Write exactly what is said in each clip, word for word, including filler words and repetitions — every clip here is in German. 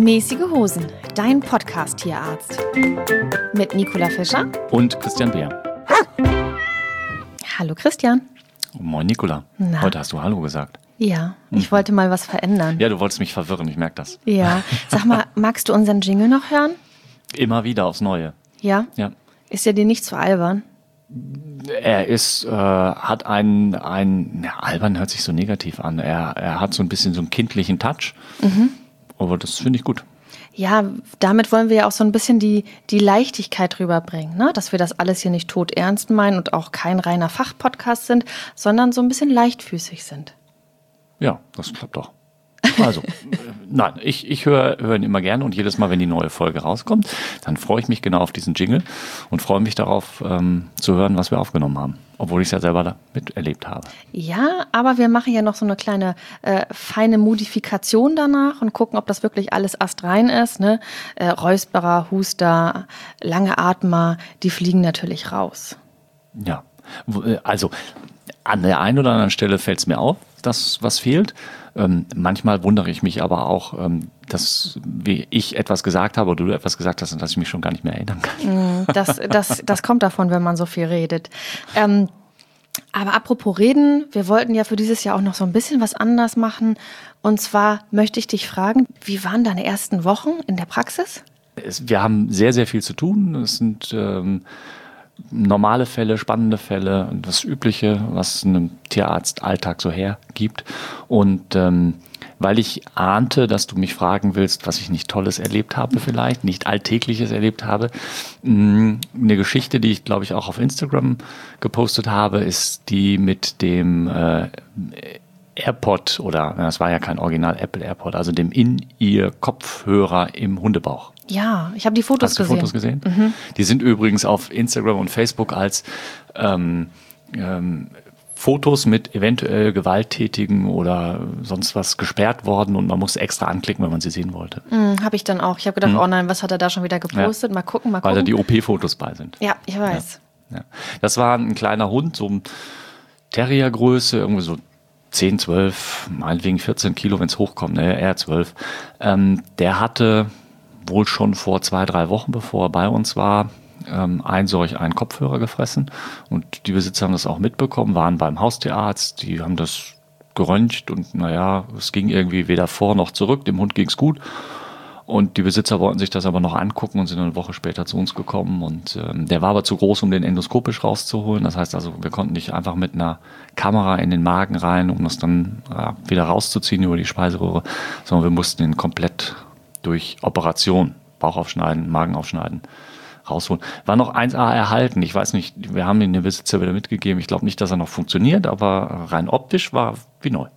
Mäßige Hosen, dein Podcast-Tierarzt. Mit Nicola Fischer und Christian Beer. Hallo Christian. Moin Nicola. Na? Heute hast du Hallo gesagt. Ja, ich mhm. wollte mal was verändern. Ja, du wolltest mich verwirren, ich merke das. Ja, sag mal, magst du unseren Jingle noch hören? Immer wieder aufs Neue. Ja? Ja. Ist ja dir nicht zu albern? Er ist, äh, hat einen, einen ja, albern hört sich so negativ an. Er, er hat so ein bisschen so einen kindlichen Touch. Mhm. Aber das finde ich gut. Ja, damit wollen wir ja auch so ein bisschen die, die Leichtigkeit rüberbringen, ne? Dass wir das alles hier nicht todernst meinen und auch kein reiner Fachpodcast sind, sondern so ein bisschen leichtfüßig sind. Ja, das klappt doch. Also, nein, ich, ich höre hör ihn immer gerne und jedes Mal, wenn die neue Folge rauskommt, dann freue ich mich genau auf diesen Jingle und freue mich darauf, ähm, zu hören, was wir aufgenommen haben, obwohl ich es ja selber da miterlebt habe. Ja, aber wir machen ja noch so eine kleine äh, feine Modifikation danach und gucken, ob das wirklich alles astrein ist. Ne? Äh, Räusperer, Huster, lange Atmer, die fliegen natürlich raus. Ja, also an der einen oder anderen Stelle fällt es mir auf, dass was fehlt. Ähm, manchmal wundere ich mich aber auch, ähm, dass wie ich etwas gesagt habe oder du etwas gesagt hast und dass ich mich schon gar nicht mehr erinnern kann. Das, das, das kommt davon, wenn man so viel redet. Ähm, aber apropos reden, wir wollten ja für dieses Jahr auch noch so ein bisschen was anders machen. Und zwar möchte ich dich fragen, wie waren deine ersten Wochen in der Praxis? Es, wir haben sehr, sehr viel zu tun. Es sind ähm, normale Fälle, spannende Fälle, das Übliche, was einem Tierarzt-Alltag so hergibt. Und ähm, weil ich ahnte, dass du mich fragen willst, was ich nicht Tolles erlebt habe vielleicht, nicht Alltägliches erlebt habe, mh, eine Geschichte, die ich, glaube ich, auch auf Instagram gepostet habe, ist die mit dem äh, AirPod oder, das war ja kein Original Apple AirPod, also dem In-Ear-Kopfhörer im Hundebauch. Ja, ich habe die Fotos Hast du gesehen. Fotos gesehen? Mhm. Die sind übrigens auf Instagram und Facebook als ähm, ähm, Fotos mit eventuell gewalttätigen oder sonst was gesperrt worden und man musste extra anklicken, wenn man sie sehen wollte. Mhm, habe ich dann auch. Ich habe gedacht, mhm. oh nein, was hat er da schon wieder gepostet? Ja. Mal gucken, mal gucken. Weil da die O P-Fotos bei sind. Ja, ich weiß. Ja. Ja. Das war ein kleiner Hund, so ein Terriergröße, irgendwie so zehn, zwölf, meinetwegen vierzehn Kilo, wenn es hochkommt, ne, eher zwölf. Ähm, der hatte wohl schon vor zwei, drei Wochen, bevor er bei uns war, ähm, ein solch einen Kopfhörer gefressen. Und die Besitzer haben das auch mitbekommen, waren beim Haustierarzt, die haben das geröntgt und naja, es ging irgendwie weder vor noch zurück, dem Hund ging es gut. Und die Besitzer wollten sich das aber noch angucken und sind eine Woche später zu uns gekommen. Und ähm, der war aber zu groß, um den endoskopisch rauszuholen. Das heißt also, wir konnten nicht einfach mit einer Kamera in den Magen rein, um das dann ja, wieder rauszuziehen über die Speiseröhre, sondern wir mussten ihn komplett durch Operation, Bauch aufschneiden, Magen aufschneiden, rausholen. War noch eins A erhalten. Ich weiß nicht, wir haben ihn den Besitzer wieder mitgegeben. Ich glaube nicht, dass er noch funktioniert, aber rein optisch war wie neu.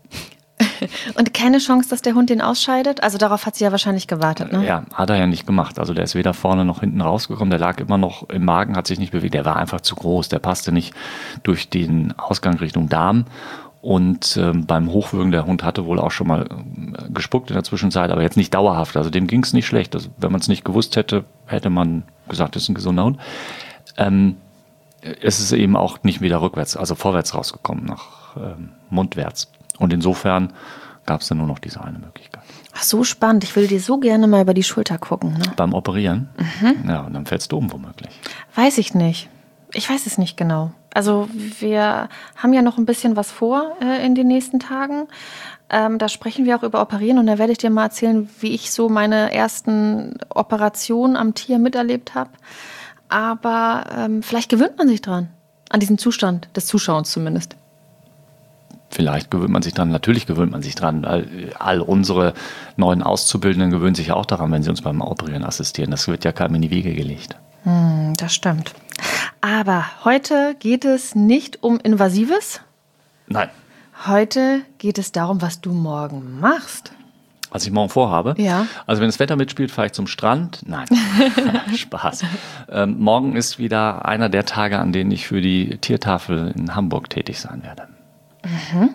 Und keine Chance, dass der Hund den ausscheidet? Also darauf hat sie ja wahrscheinlich gewartet, ne? Ja, hat er ja nicht gemacht. Also der ist weder vorne noch hinten rausgekommen. Der lag immer noch im Magen, hat sich nicht bewegt. Der war einfach zu groß. Der passte nicht durch den Ausgang Richtung Darm. Und ähm, beim Hochwürgen, der Hund hatte wohl auch schon mal äh, gespuckt in der Zwischenzeit, aber jetzt nicht dauerhaft. Also dem ging es nicht schlecht. Also, wenn man es nicht gewusst hätte, hätte man gesagt, das ist ein gesunder Hund. Ähm, es ist eben auch nicht wieder rückwärts, also vorwärts rausgekommen, nach ähm, mundwärts. Und insofern gab es dann nur noch diese eine Möglichkeit. Ach, so spannend. Ich will dir so gerne mal über die Schulter gucken. Ne? Beim Operieren? Mhm. Ja, und dann fällst du um womöglich. Weiß ich nicht. Ich weiß es nicht genau. Also wir haben ja noch ein bisschen was vor äh, in den nächsten Tagen. Ähm, da sprechen wir auch über Operieren und da werde ich dir mal erzählen, wie ich so meine ersten Operationen am Tier miterlebt habe. Aber ähm, vielleicht gewöhnt man sich dran, an diesen Zustand des Zuschauens zumindest. Vielleicht gewöhnt man sich dran, natürlich gewöhnt man sich dran. All, all unsere neuen Auszubildenden gewöhnen sich ja auch daran, wenn sie uns beim Operieren assistieren. Das wird ja keinem in die Wege gelegt. Hm, das stimmt. Aber heute geht es nicht um Invasives. Nein. Heute geht es darum, was du morgen machst. Was ich morgen vorhabe? Ja. Also wenn das Wetter mitspielt, fahre ich zum Strand. Nein, Spaß. Ähm, morgen ist wieder einer der Tage, an denen ich für die Tiertafel in Hamburg tätig sein werde. Mhm.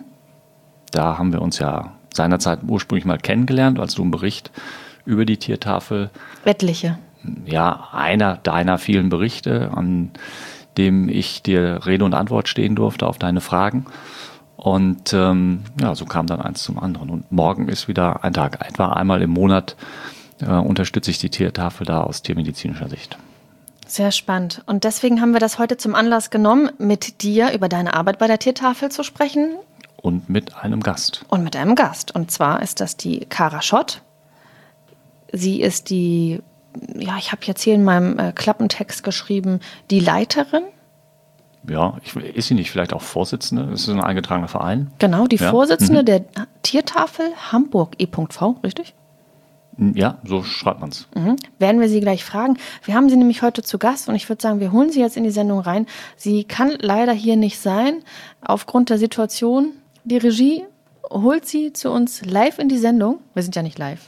Da haben wir uns ja seinerzeit ursprünglich mal kennengelernt, als du einen Bericht über die Tiertafel. Etliche. Ja, einer deiner vielen Berichte, an dem ich dir Rede und Antwort stehen durfte auf deine Fragen. Und ähm, ja, so kam dann eins zum anderen. Und morgen ist wieder ein Tag. Etwa einmal im Monat äh, unterstütze ich die Tiertafel da aus tiermedizinischer Sicht. Sehr spannend. Und deswegen haben wir das heute zum Anlass genommen, mit dir über deine Arbeit bei der Tiertafel zu sprechen. Und mit einem Gast. Und mit einem Gast. Und zwar ist das die Kara Schott. Sie ist die, ja, ich habe jetzt hier in meinem äh, Klappentext geschrieben, die Leiterin. Ja, ich, ist sie nicht vielleicht auch Vorsitzende? Das ist ein eingetragener Verein. Genau, die ja. Vorsitzende mhm. der Tiertafel Hamburg e V, richtig? Ja, so schreibt man es. Mhm. Werden wir sie gleich fragen. Wir haben sie nämlich heute zu Gast und ich würde sagen, wir holen sie jetzt in die Sendung rein. Sie kann leider hier nicht sein, aufgrund der Situation. Die Regie holt sie zu uns live in die Sendung. Wir sind ja nicht live.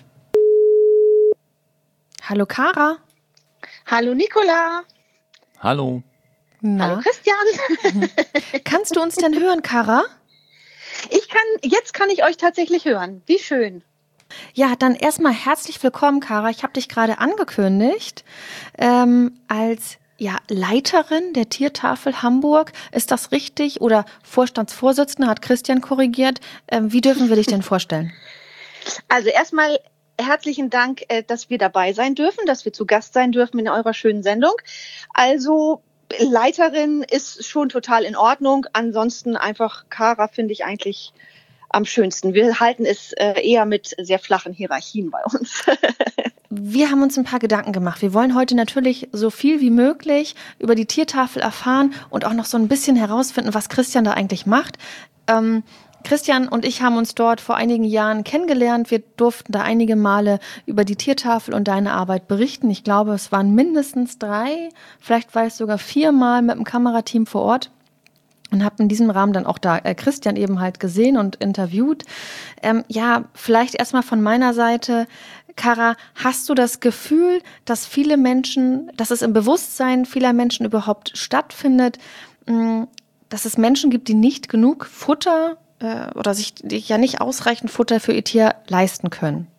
Hallo Kara. Hallo Nicola. Hallo. Na? Hallo Christian. Kannst du uns denn hören, Kara? Ich kann, jetzt kann ich euch tatsächlich hören. Wie schön. Ja, dann erstmal herzlich willkommen, Kara. Ich habe dich gerade angekündigt ähm, als ja, Leiterin der Tiertafel Hamburg. Ist das richtig? Oder Vorstandsvorsitzende, hat Christian korrigiert. Ähm, wie dürfen wir dich denn vorstellen? Also erstmal herzlichen Dank, dass wir dabei sein dürfen, dass wir zu Gast sein dürfen in eurer schönen Sendung. Also Leiterin ist schon total in Ordnung. Ansonsten einfach Kara finde ich eigentlich am schönsten. Wir halten es eher mit sehr flachen Hierarchien bei uns. Wir haben uns ein paar Gedanken gemacht. Wir wollen heute natürlich so viel wie möglich über die Tiertafel erfahren und auch noch so ein bisschen herausfinden, was Christian da eigentlich macht. Ähm, Christian und ich haben uns dort vor einigen Jahren kennengelernt. Wir durften da einige Male über die Tiertafel und deine Arbeit berichten. Ich glaube, es waren mindestens drei, vielleicht war es sogar viermal mit dem Kamerateam vor Ort. Und habe in diesem Rahmen dann auch da äh, Christian eben halt gesehen und interviewt. Ähm, ja, vielleicht erstmal von meiner Seite, Kara, hast du das Gefühl, dass viele Menschen, dass es im Bewusstsein vieler Menschen überhaupt stattfindet, mh, dass es Menschen gibt, die nicht genug Futter äh, oder sich die ja nicht ausreichend Futter für ihr Tier leisten können?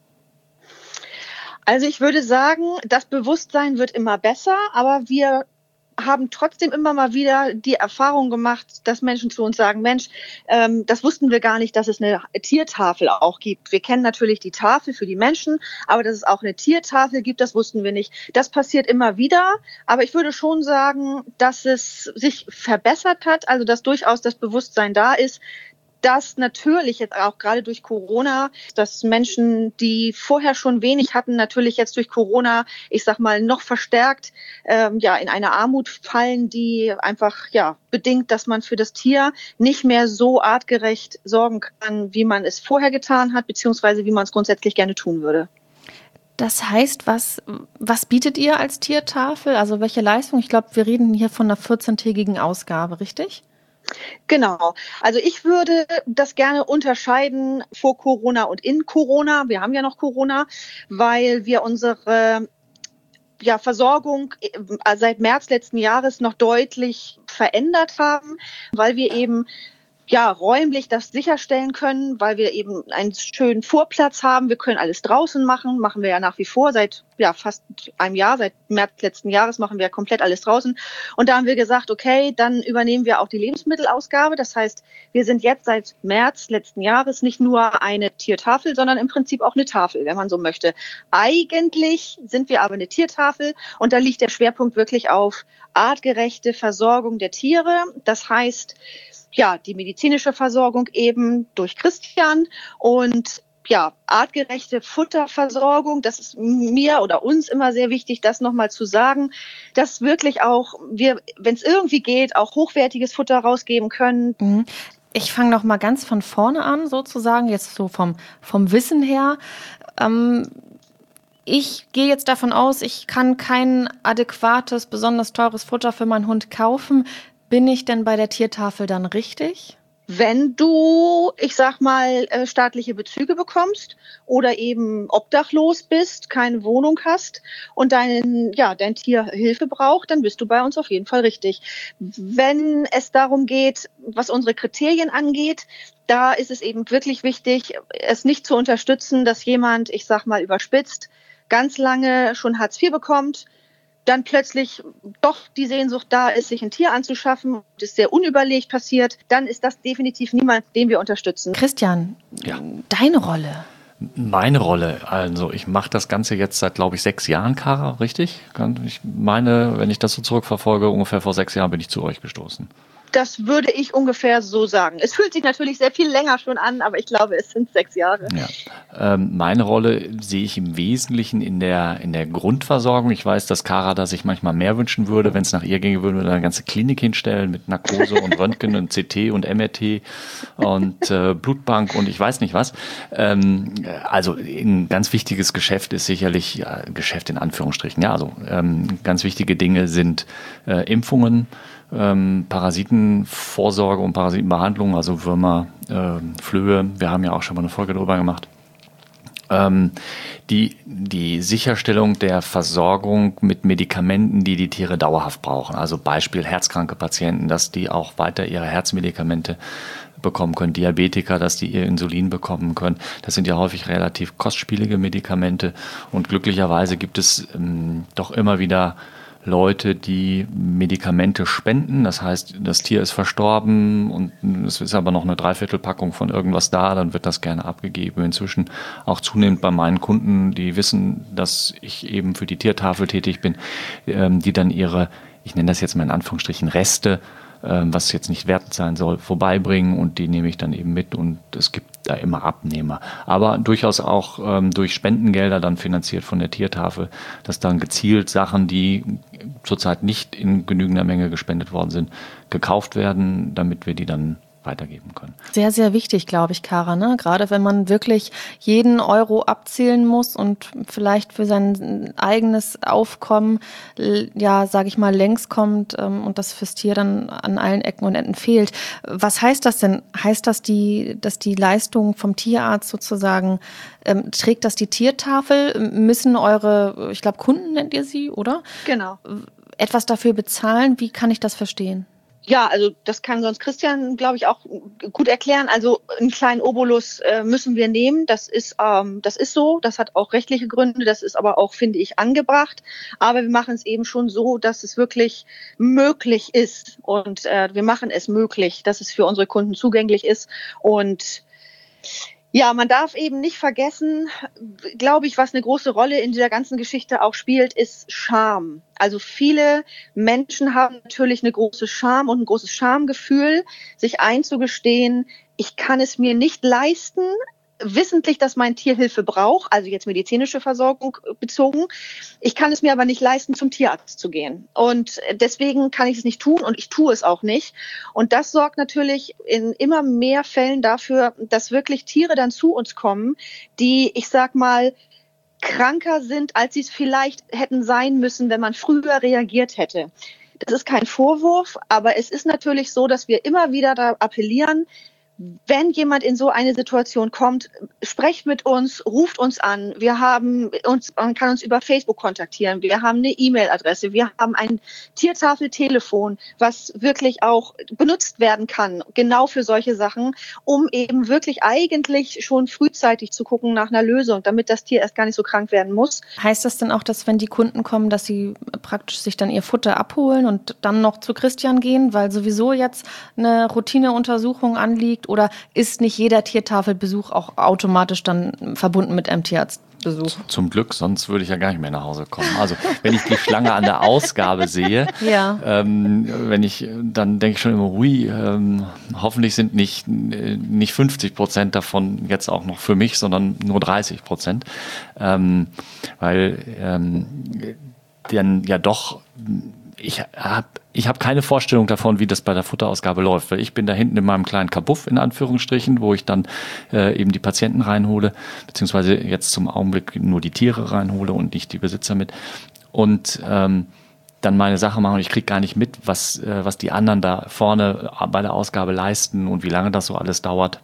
Also ich würde sagen, das Bewusstsein wird immer besser, aber wir haben trotzdem immer mal wieder die Erfahrung gemacht, dass Menschen zu uns sagen, Mensch, ähm, das wussten wir gar nicht, dass es eine Tiertafel auch gibt. Wir kennen natürlich die Tafel für die Menschen, aber dass es auch eine Tiertafel gibt, das wussten wir nicht. Das passiert immer wieder, aber ich würde schon sagen, dass es sich verbessert hat, also dass durchaus das Bewusstsein da ist, dass natürlich jetzt auch gerade durch Corona, dass Menschen, die vorher schon wenig hatten, natürlich jetzt durch Corona, ich sag mal, noch verstärkt ähm, ja in eine Armut fallen, die einfach ja bedingt, dass man für das Tier nicht mehr so artgerecht sorgen kann, wie man es vorher getan hat, beziehungsweise wie man es grundsätzlich gerne tun würde. Das heißt, was, was bietet ihr als Tiertafel? Also welche Leistung? Ich glaube, wir reden hier von einer vierzehntägigen Ausgabe, richtig? Genau. Also ich würde das gerne unterscheiden vor Corona und in Corona. Wir haben ja noch Corona, weil wir unsere ja, Versorgung seit März letzten Jahres noch deutlich verändert haben, weil wir eben ja, räumlich das sicherstellen können, weil wir eben einen schönen Vorplatz haben. Wir können alles draußen machen, machen wir ja nach wie vor seit ja fast einem Jahr, seit März letzten Jahres machen wir komplett alles draußen. Und da haben wir gesagt, okay, dann übernehmen wir auch die Lebensmittelausgabe. Das heißt, wir sind jetzt seit März letzten Jahres nicht nur eine Tiertafel, sondern im Prinzip auch eine Tafel, wenn man so möchte. Eigentlich sind wir aber eine Tiertafel und da liegt der Schwerpunkt wirklich auf artgerechte Versorgung der Tiere. Das heißt, ja, die medizinische Versorgung eben durch Christian und ja, artgerechte Futterversorgung. Das ist mir oder uns immer sehr wichtig, das nochmal zu sagen, dass wirklich auch wir, wenn es irgendwie geht, auch hochwertiges Futter rausgeben können. Mhm. Ich fange noch mal ganz von vorne an, sozusagen, jetzt so vom, vom Wissen her. Ähm Ich gehe jetzt davon aus, ich kann kein adäquates, besonders teures Futter für meinen Hund kaufen. Bin ich denn bei der Tiertafel dann richtig? Wenn du, ich sag mal, staatliche Bezüge bekommst oder eben obdachlos bist, keine Wohnung hast und dein, ja, dein Tier Hilfe braucht, dann bist du bei uns auf jeden Fall richtig. Wenn es darum geht, was unsere Kriterien angeht, da ist es eben wirklich wichtig, es nicht zu unterstützen, dass jemand, ich sag mal, überspitzt, ganz lange schon Hartz vier bekommt, dann plötzlich doch die Sehnsucht da ist, sich ein Tier anzuschaffen, das sehr unüberlegt passiert, dann ist das definitiv niemand, den wir unterstützen. Christian, ja. Deine Rolle? Meine Rolle, also ich mache das Ganze jetzt seit, glaube ich, sechs Jahren, Kara, richtig? Ich meine, wenn ich das so zurückverfolge, ungefähr vor sechs Jahren bin ich zu euch gestoßen. Das würde ich ungefähr so sagen. Es fühlt sich natürlich sehr viel länger schon an, aber ich glaube, es sind sechs Jahre. Ja. Ähm, meine Rolle sehe ich im Wesentlichen in der, in der Grundversorgung. Ich weiß, dass Kara da sich manchmal mehr wünschen würde. Wenn es nach ihr ginge, würden wir da eine ganze Klinik hinstellen mit Narkose und Röntgen und C T und M R T und äh, Blutbank und ich weiß nicht was. Ähm, also ein ganz wichtiges Geschäft ist sicherlich, ja, Geschäft in Anführungsstrichen, ja, also ähm, ganz wichtige Dinge sind äh, Impfungen, Ähm, Parasitenvorsorge und Parasitenbehandlung, also Würmer, äh, Flöhe. Wir haben ja auch schon mal eine Folge darüber gemacht. Ähm, die, die Sicherstellung der Versorgung mit Medikamenten, die die Tiere dauerhaft brauchen. Also Beispiel herzkranke Patienten, dass die auch weiter ihre Herzmedikamente bekommen können, Diabetiker, dass die ihr Insulin bekommen können. Das sind ja häufig relativ kostspielige Medikamente und glücklicherweise gibt es ähm, doch immer wieder Leute, die Medikamente spenden. Das heißt, das Tier ist verstorben und es ist aber noch eine Dreiviertelpackung von irgendwas da, dann wird das gerne abgegeben. Inzwischen auch zunehmend bei meinen Kunden, die wissen, dass ich eben für die Tiertafel tätig bin, die dann ihre, ich nenne das jetzt mal in Anführungsstrichen, Reste, was jetzt nicht wertend sein soll, vorbeibringen und die nehme ich dann eben mit und es gibt da immer Abnehmer. Aber durchaus auch ähm, durch Spendengelder dann finanziert von der Tiertafel, dass dann gezielt Sachen, die zurzeit nicht in genügender Menge gespendet worden sind, gekauft werden, damit wir die dann weitergeben können. Sehr, sehr wichtig, glaube ich, Kara, ne? Gerade wenn man wirklich jeden Euro abzählen muss und vielleicht für sein eigenes Aufkommen, ja, sage ich mal, längs kommt ähm, und das fürs Tier dann an allen Ecken und Enden fehlt. Was heißt das denn? Heißt das, die, dass die Leistung vom Tierarzt sozusagen, ähm, trägt das die Tiertafel? Müssen eure, ich glaube, Kunden nennt ihr sie, oder? Genau. Etwas dafür bezahlen? Wie kann ich das verstehen? Ja, also das kann sonst Christian, glaube ich, auch gut erklären. Also einen kleinen Obolus äh, müssen wir nehmen. Das ist, ähm, das ist so. Das hat auch rechtliche Gründe. Das ist aber auch, finde ich, angebracht. Aber wir machen es eben schon so, dass es wirklich möglich ist. Und äh, wir machen es möglich, dass es für unsere Kunden zugänglich ist. Und ja, man darf eben nicht vergessen, glaube ich, was eine große Rolle in dieser ganzen Geschichte auch spielt, ist Scham. Also viele Menschen haben natürlich eine große Scham und ein großes Schamgefühl, sich einzugestehen, ich kann es mir nicht leisten, wissentlich, dass mein Tier Hilfe braucht, also jetzt medizinische Versorgung bezogen. Ich kann es mir aber nicht leisten, zum Tierarzt zu gehen. Und deswegen kann ich es nicht tun und ich tue es auch nicht. Und das sorgt natürlich in immer mehr Fällen dafür, dass wirklich Tiere dann zu uns kommen, die, ich sag mal, kranker sind, als sie es vielleicht hätten sein müssen, wenn man früher reagiert hätte. Das ist kein Vorwurf, aber es ist natürlich so, dass wir immer wieder da appellieren, wenn jemand in so eine Situation kommt, sprecht mit uns, ruft uns an. Wir haben uns, man kann uns über Facebook kontaktieren. Wir haben eine E-Mail-Adresse. Wir haben ein Tiertafeltelefon, was wirklich auch benutzt werden kann, genau für solche Sachen, um eben wirklich eigentlich schon frühzeitig zu gucken nach einer Lösung, damit das Tier erst gar nicht so krank werden muss. Heißt das denn auch, dass wenn die Kunden kommen, dass sie praktisch sich dann ihr Futter abholen und dann noch zu Christian gehen, weil sowieso jetzt eine Routineuntersuchung anliegt? Oder ist nicht jeder Tiertafelbesuch auch automatisch dann verbunden mit einem Tierarztbesuch? Zum Glück, sonst würde ich ja gar nicht mehr nach Hause kommen. Also wenn ich die Schlange an der Ausgabe sehe, ja. ähm, wenn ich, dann denke ich schon immer, hui, ähm, hoffentlich sind nicht, nicht fünfzig Prozent davon jetzt auch noch für mich, sondern nur dreißig Prozent. Ähm, weil ähm, dann ja doch, ich habe Ich habe keine Vorstellung davon, wie das bei der Futterausgabe läuft, weil ich bin da hinten in meinem kleinen Kabuff, in Anführungsstrichen, wo ich dann äh, eben die Patienten reinhole, beziehungsweise jetzt zum Augenblick nur die Tiere reinhole und nicht die Besitzer mit. Und ähm, dann meine Sache machen und ich kriege gar nicht mit, was, äh, was die anderen da vorne bei der Ausgabe leisten und wie lange das so alles dauert.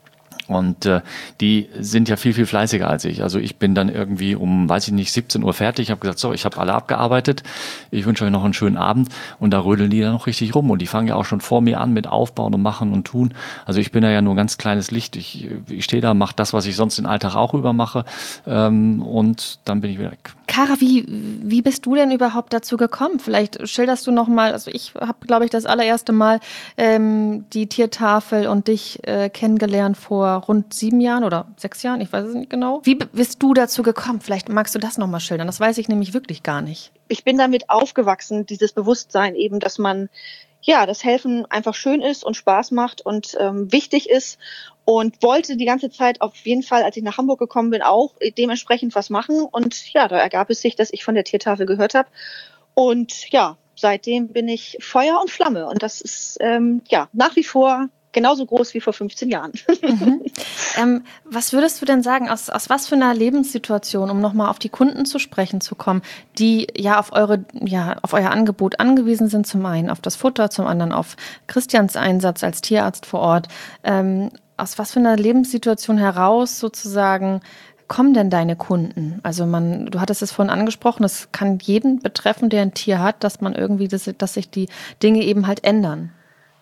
Und äh, die sind ja viel, viel fleißiger als ich. Also ich bin dann irgendwie um, weiß ich nicht, siebzehn Uhr fertig. Ich habe gesagt, so, ich habe alle abgearbeitet. Ich wünsche euch noch einen schönen Abend. Und da rödeln die dann noch richtig rum. Und die fangen ja auch schon vor mir an mit Aufbauen und Machen und Tun. Also ich bin da ja nur ein ganz kleines Licht. Ich, ich stehe da, mache das, was ich sonst den Alltag auch über mache. Ähm, und dann bin ich wieder weg. Kara, wie, wie bist du denn überhaupt dazu gekommen? Vielleicht schilderst du noch mal, also ich habe, glaube ich, das allererste Mal ähm, die Tiertafel und dich äh, kennengelernt vor rund sieben Jahren oder sechs Jahren, ich weiß es nicht genau. Wie bist du dazu gekommen? Vielleicht magst du das nochmal schildern, das weiß ich nämlich wirklich gar nicht. Ich bin damit aufgewachsen, dieses Bewusstsein eben, dass man, ja, das Helfen einfach schön ist und Spaß macht und ähm, wichtig ist und wollte die ganze Zeit auf jeden Fall, als ich nach Hamburg gekommen bin, auch dementsprechend was machen. Und ja, da ergab es sich, dass ich von der Tiertafel gehört habe. Und ja, seitdem bin ich Feuer und Flamme. Und das ist ähm, ja nach wie vor genauso groß wie vor fünfzehn Jahren. Mhm. Ähm, was würdest du denn sagen, aus, aus was für einer Lebenssituation, um nochmal auf die Kunden zu sprechen zu kommen, die ja auf eure, ja auf euer Angebot angewiesen sind, zum einen auf das Futter, zum anderen auf Christians Einsatz als Tierarzt vor Ort. Ähm, aus was für einer Lebenssituation heraus sozusagen kommen denn deine Kunden? Also man, du hattest es vorhin angesprochen, es kann jeden betreffen, der ein Tier hat, dass man irgendwie, das, dass sich die Dinge eben halt ändern.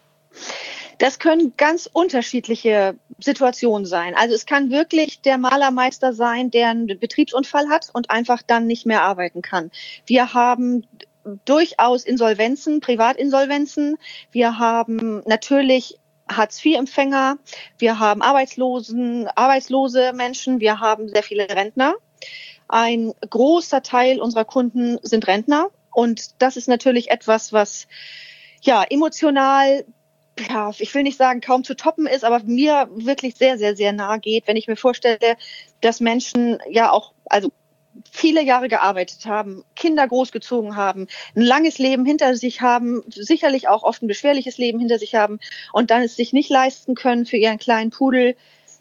Das können ganz unterschiedliche Situationen sein. Also es kann wirklich der Malermeister sein, der einen Betriebsunfall hat und einfach dann nicht mehr arbeiten kann. Wir haben durchaus Insolvenzen, Privatinsolvenzen. Wir haben natürlich Hartz-vier-Empfänger. Wir haben Arbeitslosen, arbeitslose Menschen. Wir haben sehr viele Rentner. Ein großer Teil unserer Kunden sind Rentner. Und das ist natürlich etwas, was ja emotional, ja, ich will nicht sagen, kaum zu toppen ist, aber mir wirklich sehr, sehr, sehr nahe geht, wenn ich mir vorstelle, dass Menschen ja auch, also viele Jahre gearbeitet haben, Kinder großgezogen haben, ein langes Leben hinter sich haben, sicherlich auch oft ein beschwerliches Leben hinter sich haben und dann es sich nicht leisten können, für ihren kleinen Pudel,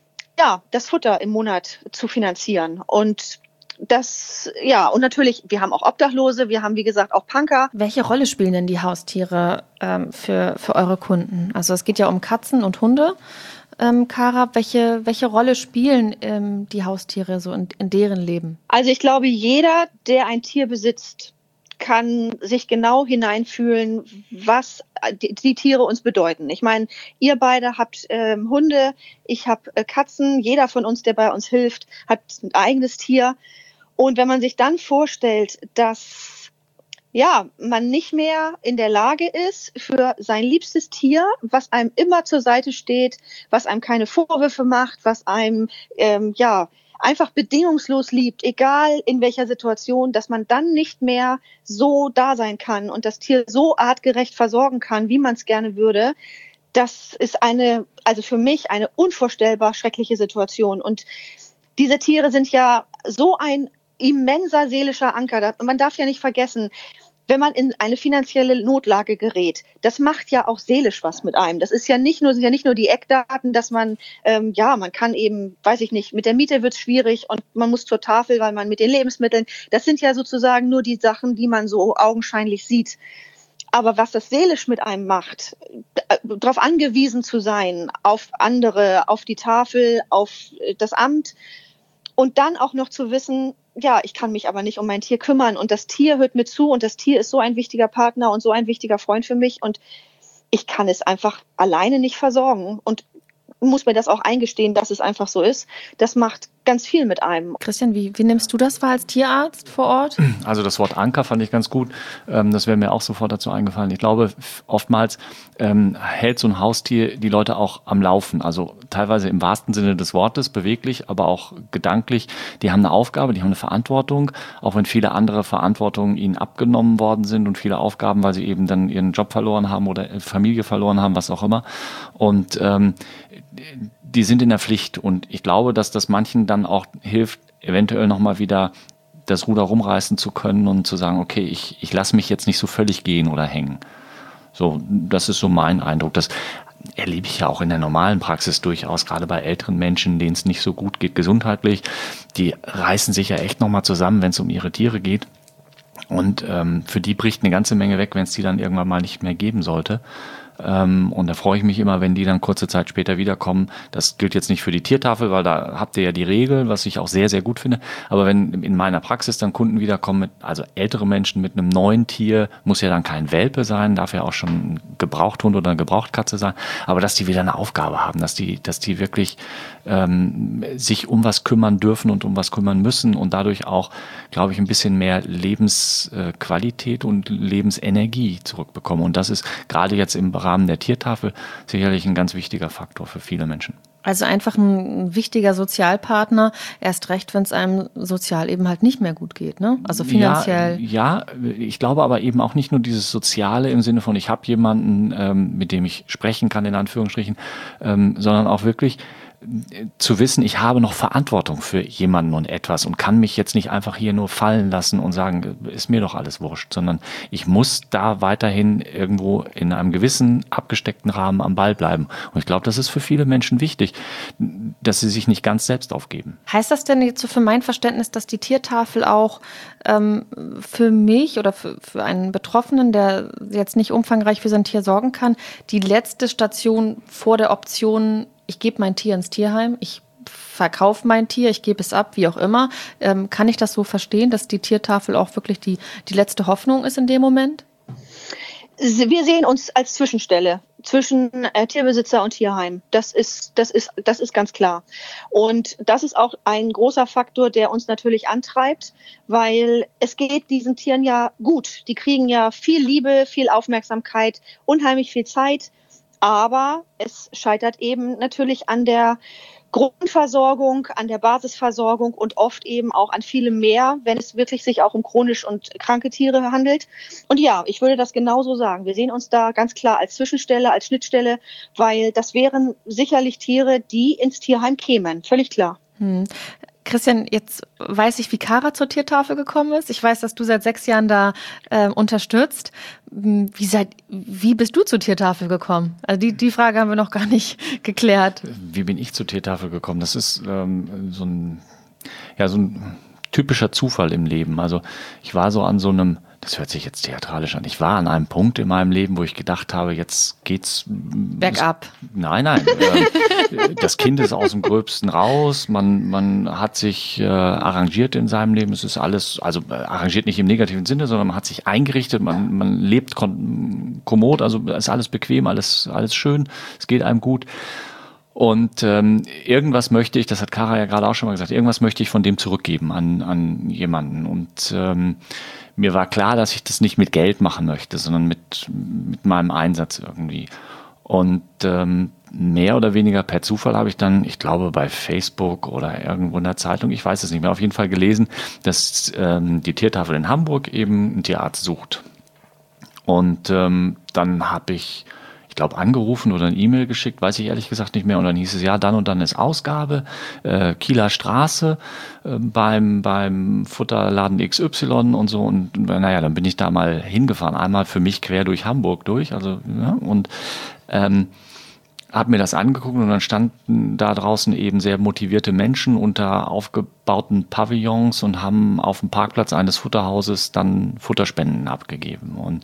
ja, das Futter im Monat zu finanzieren. Und das, ja, und natürlich, wir haben auch Obdachlose, wir haben, wie gesagt, auch Punker. Welche Rolle spielen denn die Haustiere ähm, für, für eure Kunden? Also es geht ja um Katzen und Hunde. Ähm, Kara, welche, welche Rolle spielen ähm, die Haustiere so in, in deren Leben? Also ich glaube, jeder, der ein Tier besitzt, kann sich genau hineinfühlen, was die, die Tiere uns bedeuten. Ich meine, ihr beide habt ähm, Hunde, ich habe äh, Katzen, jeder von uns, der bei uns hilft, hat ein eigenes Tier. Und wenn man sich dann vorstellt, dass ja, man nicht mehr in der Lage ist, für sein liebstes Tier, was einem immer zur Seite steht, was einem keine Vorwürfe macht, was einem ähm, ja einfach bedingungslos liebt, egal in welcher Situation, dass man dann nicht mehr so da sein kann und das Tier so artgerecht versorgen kann, wie man es gerne würde, das ist eine, also für mich eine unvorstellbar schreckliche Situation. Und diese Tiere sind ja so ein immenser seelischer Anker. Man darf ja nicht vergessen, wenn man in eine finanzielle Notlage gerät, das macht ja auch seelisch was mit einem. Das ist ja nicht nur, sind ja nicht nur die Eckdaten, dass man, ähm, ja, man kann eben, weiß ich nicht, mit der Miete wird's schwierig und man muss zur Tafel, weil man mit den Lebensmitteln, das sind ja sozusagen nur die Sachen, die man so augenscheinlich sieht. Aber was das seelisch mit einem macht, darauf angewiesen zu sein, auf andere, auf die Tafel, auf das Amt und dann auch noch zu wissen, ja, ich kann mich aber nicht um mein Tier kümmern und das Tier hört mir zu und das Tier ist so ein wichtiger Partner und so ein wichtiger Freund für mich und ich kann es einfach alleine nicht versorgen und muss mir das auch eingestehen, dass es einfach so ist. Das macht ganz viel mit einem. Christian, wie, wie nimmst du das wahr als Tierarzt vor Ort? Also das Wort Anker fand ich ganz gut. Das wäre mir auch sofort dazu eingefallen. Ich glaube, oftmals ähm, hält so ein Haustier die Leute auch am Laufen. Also teilweise im wahrsten Sinne des Wortes, beweglich, aber auch gedanklich. Die haben eine Aufgabe, die haben eine Verantwortung, auch wenn viele andere Verantwortungen ihnen abgenommen worden sind und viele Aufgaben, weil sie eben dann ihren Job verloren haben oder Familie verloren haben, was auch immer. Und ähm, die sind in der Pflicht und ich glaube, dass das manchen dann auch hilft, eventuell nochmal wieder das Ruder rumreißen zu können und zu sagen, okay, ich, ich lasse mich jetzt nicht so völlig gehen oder hängen. So, das ist so mein Eindruck. Das erlebe ich ja auch in der normalen Praxis durchaus, gerade bei älteren Menschen, denen es nicht so gut geht gesundheitlich. Die reißen sich ja echt nochmal zusammen, wenn es um ihre Tiere geht. Und ähm, für die bricht eine ganze Menge weg, wenn es die dann irgendwann mal nicht mehr geben sollte. Ähm, und da freue ich mich immer, wenn die dann kurze Zeit später wiederkommen. Das gilt jetzt nicht für die Tiertafel, weil da habt ihr ja die Regel, was ich auch sehr, sehr gut finde. Aber wenn in meiner Praxis dann Kunden wiederkommen, mit, also ältere Menschen mit einem neuen Tier, muss ja dann kein Welpe sein, darf ja auch schon ein Gebrauchthund oder eine Gebrauchtkatze sein. Aber dass die wieder eine Aufgabe haben, dass die, dass die wirklich ähm, sich um was kümmern dürfen und um was kümmern müssen und dadurch auch, glaube ich, ein bisschen mehr Lebensqualität und Lebensenergie zurückbekommen. Und das ist gerade jetzt im Rahmen der Tiertafel sicherlich ein ganz wichtiger Faktor für viele Menschen. Also einfach ein wichtiger Sozialpartner, erst recht, wenn es einem sozial eben halt nicht mehr gut geht, ne? Also finanziell. Ja, ja, ich glaube aber eben auch nicht nur dieses Soziale im Sinne von, ich habe jemanden, ähm, mit dem ich sprechen kann, in Anführungsstrichen, ähm, sondern auch wirklich zu wissen, ich habe noch Verantwortung für jemanden und etwas und kann mich jetzt nicht einfach hier nur fallen lassen und sagen, ist mir doch alles wurscht, sondern ich muss da weiterhin irgendwo in einem gewissen abgesteckten Rahmen am Ball bleiben. Und ich glaube, das ist für viele Menschen wichtig, dass sie sich nicht ganz selbst aufgeben. Heißt das denn jetzt so für mein Verständnis, dass die Tiertafel auch ähm, für mich oder für, für einen Betroffenen, der jetzt nicht umfangreich für sein Tier sorgen kann, die letzte Station vor der Option, ich gebe mein Tier ins Tierheim, ich verkaufe mein Tier, ich gebe es ab, wie auch immer. Ähm, kann ich das so verstehen, dass die Tiertafel auch wirklich die, die letzte Hoffnung ist in dem Moment? Wir sehen uns als Zwischenstelle zwischen äh, Tierbesitzer und Tierheim. Das ist, das ist, das ist ganz klar. Und das ist auch ein großer Faktor, der uns natürlich antreibt, weil es geht diesen Tieren ja gut. Die kriegen ja viel Liebe, viel Aufmerksamkeit, unheimlich viel Zeit. Aber es scheitert eben natürlich an der Grundversorgung, an der Basisversorgung und oft eben auch an vielem mehr, wenn es wirklich sich auch um chronisch und kranke Tiere handelt. Und ja, ich würde das genauso sagen. Wir sehen uns da ganz klar als Zwischenstelle, als Schnittstelle, weil das wären sicherlich Tiere, die ins Tierheim kämen. Völlig klar. Hm. Christian, jetzt weiß ich, wie Kara zur Tiertafel gekommen ist. Ich weiß, dass du seit sechs Jahren da äh, unterstützt. Wie, seid, wie bist du zur Tiertafel gekommen? Also die, die Frage haben wir noch gar nicht geklärt. Wie bin ich zur Tiertafel gekommen? Das ist ähm, so ein, ja, so ein typischer Zufall im Leben. Also ich war so an so einem, das hört sich jetzt theatralisch an, ich war an einem Punkt in meinem Leben, wo ich gedacht habe, jetzt geht's bergab. Nein, nein. äh, das Kind ist aus dem Gröbsten raus, man, man hat sich äh, arrangiert in seinem Leben, es ist alles, also äh, arrangiert nicht im negativen Sinne, sondern man hat sich eingerichtet, man, man lebt kon- kommod, also ist alles bequem, alles, alles schön, es geht einem gut. Und ähm, irgendwas möchte ich, das hat Kara ja gerade auch schon mal gesagt, irgendwas möchte ich von dem zurückgeben an, an jemanden. Und ähm, mir war klar, dass ich das nicht mit Geld machen möchte, sondern mit, mit meinem Einsatz irgendwie. Und ähm, mehr oder weniger per Zufall habe ich dann, ich glaube bei Facebook oder irgendwo in der Zeitung, ich weiß es nicht mehr, auf jeden Fall gelesen, dass ähm, die Tiertafel in Hamburg eben einen Tierarzt sucht. Und ähm, dann habe ich ich glaube, angerufen oder eine E-Mail geschickt, weiß ich ehrlich gesagt nicht mehr. Und dann hieß es, ja, dann und dann ist Ausgabe, äh, Kieler Straße äh, beim, beim Futterladen X Y und so. Und naja, dann bin ich da mal hingefahren, einmal für mich quer durch Hamburg durch. Also ja, und ähm, habe mir das angeguckt und dann standen da draußen eben sehr motivierte Menschen unter aufgebauten Pavillons und haben auf dem Parkplatz eines Futterhauses dann Futterspenden abgegeben. Und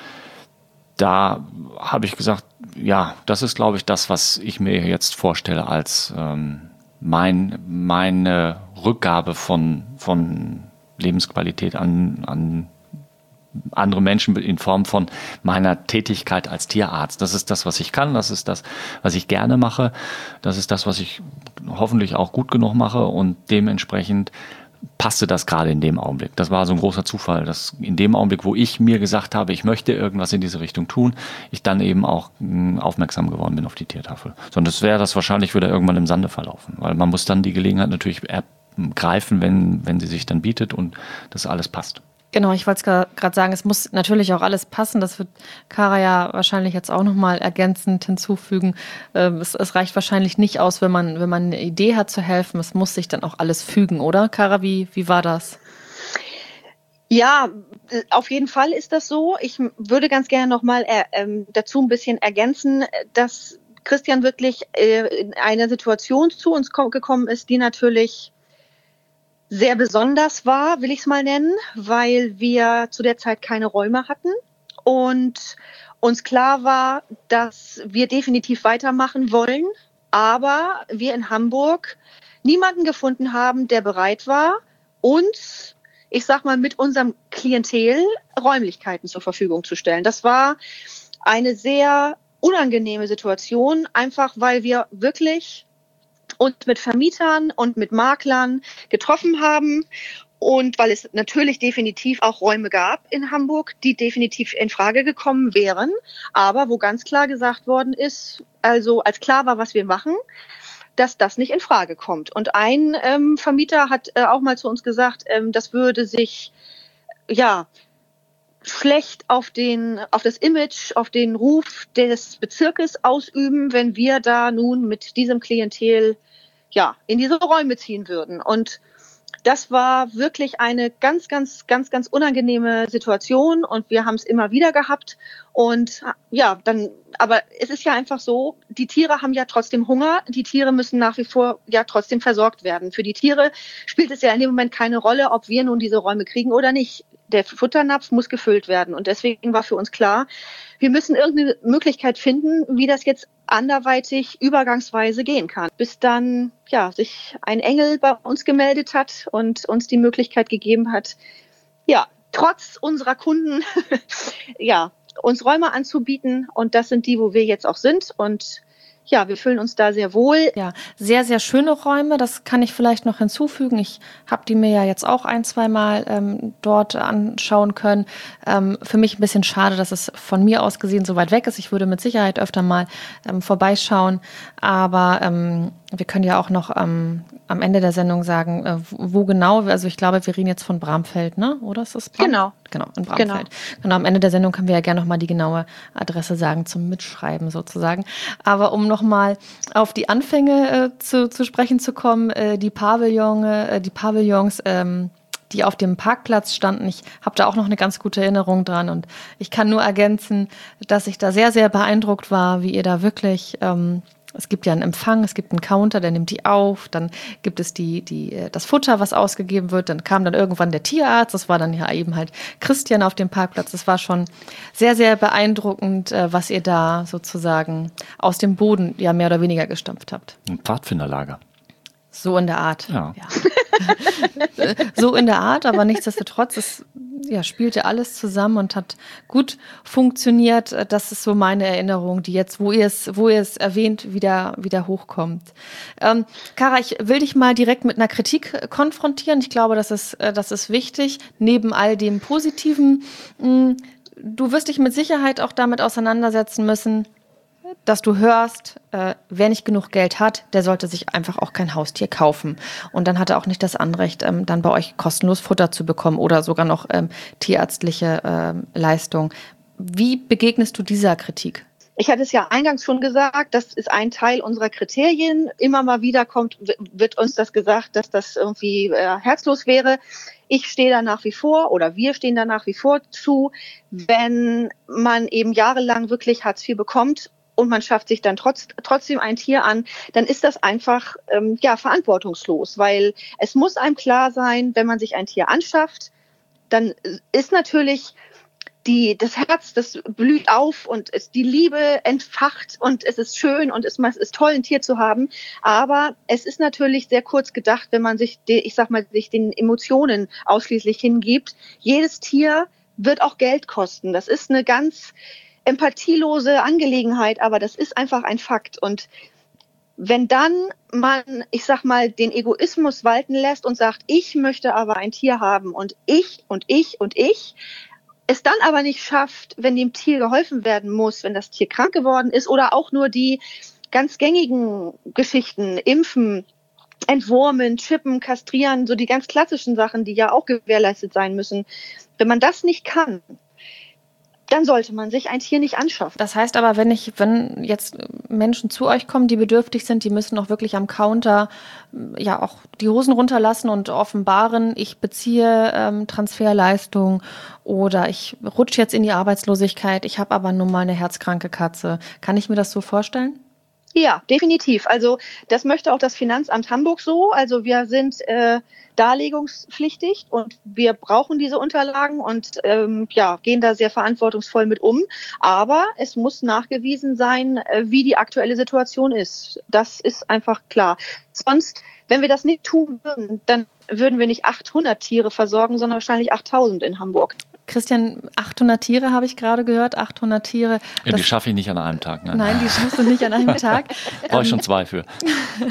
da habe ich gesagt, ja, das ist, glaube ich, das, was ich mir jetzt vorstelle als ähm, mein, meine Rückgabe von, von Lebensqualität an, an andere Menschen in Form von meiner Tätigkeit als Tierarzt. Das ist das, was ich kann, das ist das, was ich gerne mache, das ist das, was ich hoffentlich auch gut genug mache und dementsprechend passte das gerade in dem Augenblick. Das war so ein großer Zufall, dass in dem Augenblick, wo ich mir gesagt habe, ich möchte irgendwas in diese Richtung tun, ich dann eben auch mh, aufmerksam geworden bin auf die Tiertafel. Sonst wäre das wahrscheinlich wieder irgendwann im Sande verlaufen, weil man muss dann die Gelegenheit natürlich ergreifen, wenn, wenn sie sich dann bietet und das alles passt. Genau, ich wollte es gerade sagen, es muss natürlich auch alles passen. Das wird Kara ja wahrscheinlich jetzt auch nochmal ergänzend hinzufügen. Es, es reicht wahrscheinlich nicht aus, wenn man, wenn man eine Idee hat zu helfen. Es muss sich dann auch alles fügen, oder? Kara, wie, wie war das? Ja, auf jeden Fall ist das so. Ich würde ganz gerne nochmal äh, dazu ein bisschen ergänzen, dass Christian wirklich äh, in eine Situation zu uns ko- gekommen ist, die natürlich sehr besonders war, will ich es mal nennen, weil wir zu der Zeit keine Räume hatten und uns klar war, dass wir definitiv weitermachen wollen, aber wir in Hamburg niemanden gefunden haben, der bereit war, uns, ich sag mal, mit unserem Klientel Räumlichkeiten zur Verfügung zu stellen. Das war eine sehr unangenehme Situation, einfach weil wir wirklich uns mit Vermietern und mit Maklern getroffen haben und weil es natürlich definitiv auch Räume gab in Hamburg, die definitiv in Frage gekommen wären, aber wo ganz klar gesagt worden ist, also als klar war, was wir machen, dass das nicht in Frage kommt. Und ein ähm, Vermieter hat äh, auch mal zu uns gesagt, ähm, das würde sich ja schlecht auf den, auf das Image, auf den Ruf des Bezirkes ausüben, wenn wir da nun mit diesem Klientel ja in diese Räume ziehen würden. Und das war wirklich eine ganz, ganz, ganz, ganz unangenehme Situation und wir haben es immer wieder gehabt. Und ja, dann, aber es ist ja einfach so, die Tiere haben ja trotzdem Hunger. Die Tiere müssen nach wie vor ja trotzdem versorgt werden. Für die Tiere spielt es ja in dem Moment keine Rolle, ob wir nun diese Räume kriegen oder nicht. Der Futternapf muss gefüllt werden. Und deswegen war für uns klar, wir müssen irgendeine Möglichkeit finden, wie das jetzt anderweitig übergangsweise gehen kann. Bis dann ja sich ein Engel bei uns gemeldet hat und uns die Möglichkeit gegeben hat, ja, trotz unserer Kunden, ja, uns Räume anzubieten. Und das sind die, wo wir jetzt auch sind. Und ja, wir fühlen uns da sehr wohl. Ja, sehr, sehr schöne Räume. Das kann ich vielleicht noch hinzufügen. Ich habe die mir ja jetzt auch ein, zwei Mal ähm, dort anschauen können. Ähm, für mich ein bisschen schade, dass es von mir aus gesehen so weit weg ist. Ich würde mit Sicherheit öfter mal ähm, vorbeischauen. Aber ähm, wir können ja auch noch ähm, am Ende der Sendung sagen, äh, wo genau. Also ich glaube, wir reden jetzt von Bramfeld, ne? Oder ist das Bram? Genau. Genau, in Bramfeld. Genau. genau, am Ende der Sendung können wir ja gerne nochmal die genaue Adresse sagen, zum Mitschreiben sozusagen. Aber um nochmal auf die Anfänge äh, zu, zu sprechen zu kommen, äh, die Pavillon, äh, die Pavillons, ähm, die auf dem Parkplatz standen. Ich habe da auch noch eine ganz gute Erinnerung dran und ich kann nur ergänzen, dass ich da sehr, sehr beeindruckt war, wie ihr da wirklich... Ähm, Es gibt ja einen Empfang, es gibt einen Counter, der nimmt die auf, dann gibt es die, die, das Futter, was ausgegeben wird, dann kam dann irgendwann der Tierarzt, das war dann ja eben halt Christian auf dem Parkplatz. Das war schon sehr, sehr beeindruckend, was ihr da sozusagen aus dem Boden ja mehr oder weniger gestampft habt. Ein Pfadfinderlager. So in der Art. Ja. ja. So in der Art, aber nichtsdestotrotz, es ja, spielte alles zusammen und hat gut funktioniert. Das ist so meine Erinnerung, die jetzt, wo ihr es, wo ihr es erwähnt, wieder, wieder hochkommt. Ähm, Kara, ich will dich mal direkt mit einer Kritik konfrontieren. Ich glaube, das ist, das ist wichtig, neben all dem Positiven. Du wirst dich mit Sicherheit auch damit auseinandersetzen müssen, dass du hörst, äh, wer nicht genug Geld hat, der sollte sich einfach auch kein Haustier kaufen. Und dann hat er auch nicht das Anrecht, ähm, dann bei euch kostenlos Futter zu bekommen oder sogar noch ähm, tierärztliche ähm, Leistung. Wie begegnest du dieser Kritik? Ich hatte es ja eingangs schon gesagt, das ist ein Teil unserer Kriterien. Immer mal wieder kommt, wird uns das gesagt, dass das irgendwie äh, herzlos wäre. Ich stehe da nach wie vor oder wir stehen da nach wie vor zu, wenn man eben jahrelang wirklich Hartz vier bekommt und man schafft sich dann trotz, trotzdem ein Tier an, dann ist das einfach ähm, ja verantwortungslos, weil es muss einem klar sein, wenn man sich ein Tier anschafft, dann ist natürlich die, das Herz, das blüht auf und es, die Liebe entfacht und es ist schön und es, es ist toll, ein Tier zu haben. Aber es ist natürlich sehr kurz gedacht, wenn man sich, die, ich sag mal, sich den Emotionen ausschließlich hingibt. Jedes Tier wird auch Geld kosten. Das ist eine ganz empathielose Angelegenheit, aber das ist einfach ein Fakt. Und wenn dann man, ich sag mal, den Egoismus walten lässt und sagt, ich möchte aber ein Tier haben und ich und ich und ich, es dann aber nicht schafft, wenn dem Tier geholfen werden muss, wenn das Tier krank geworden ist oder auch nur die ganz gängigen Geschichten, impfen, entwurmen, chippen, kastrieren, so die ganz klassischen Sachen, die ja auch gewährleistet sein müssen. Wenn man das nicht kann, dann sollte man sich ein Tier nicht anschaffen. Das heißt aber, wenn ich, wenn jetzt Menschen zu euch kommen, die bedürftig sind, die müssen auch wirklich am Counter ja auch die Hosen runterlassen und offenbaren, ich beziehe ähm, Transferleistung oder ich rutsche jetzt in die Arbeitslosigkeit, ich habe aber nun mal eine herzkranke Katze. Kann ich mir das so vorstellen? Ja, definitiv. Also das möchte auch das Finanzamt Hamburg so. Also wir sind äh, darlegungspflichtig und wir brauchen diese Unterlagen und ähm, ja, gehen da sehr verantwortungsvoll mit um. Aber es muss nachgewiesen sein, äh, wie die aktuelle Situation ist. Das ist einfach klar. Sonst, wenn wir das nicht tun würden, dann würden wir nicht achthundert Tiere versorgen, sondern wahrscheinlich achttausend in Hamburg. Christian, achthundert Tiere habe ich gerade gehört, achthundert Tiere. Ja, die schaffe ich nicht an einem Tag. Ne? Nein, die schaffst du nicht an einem Tag. Brauche ich schon zwei für.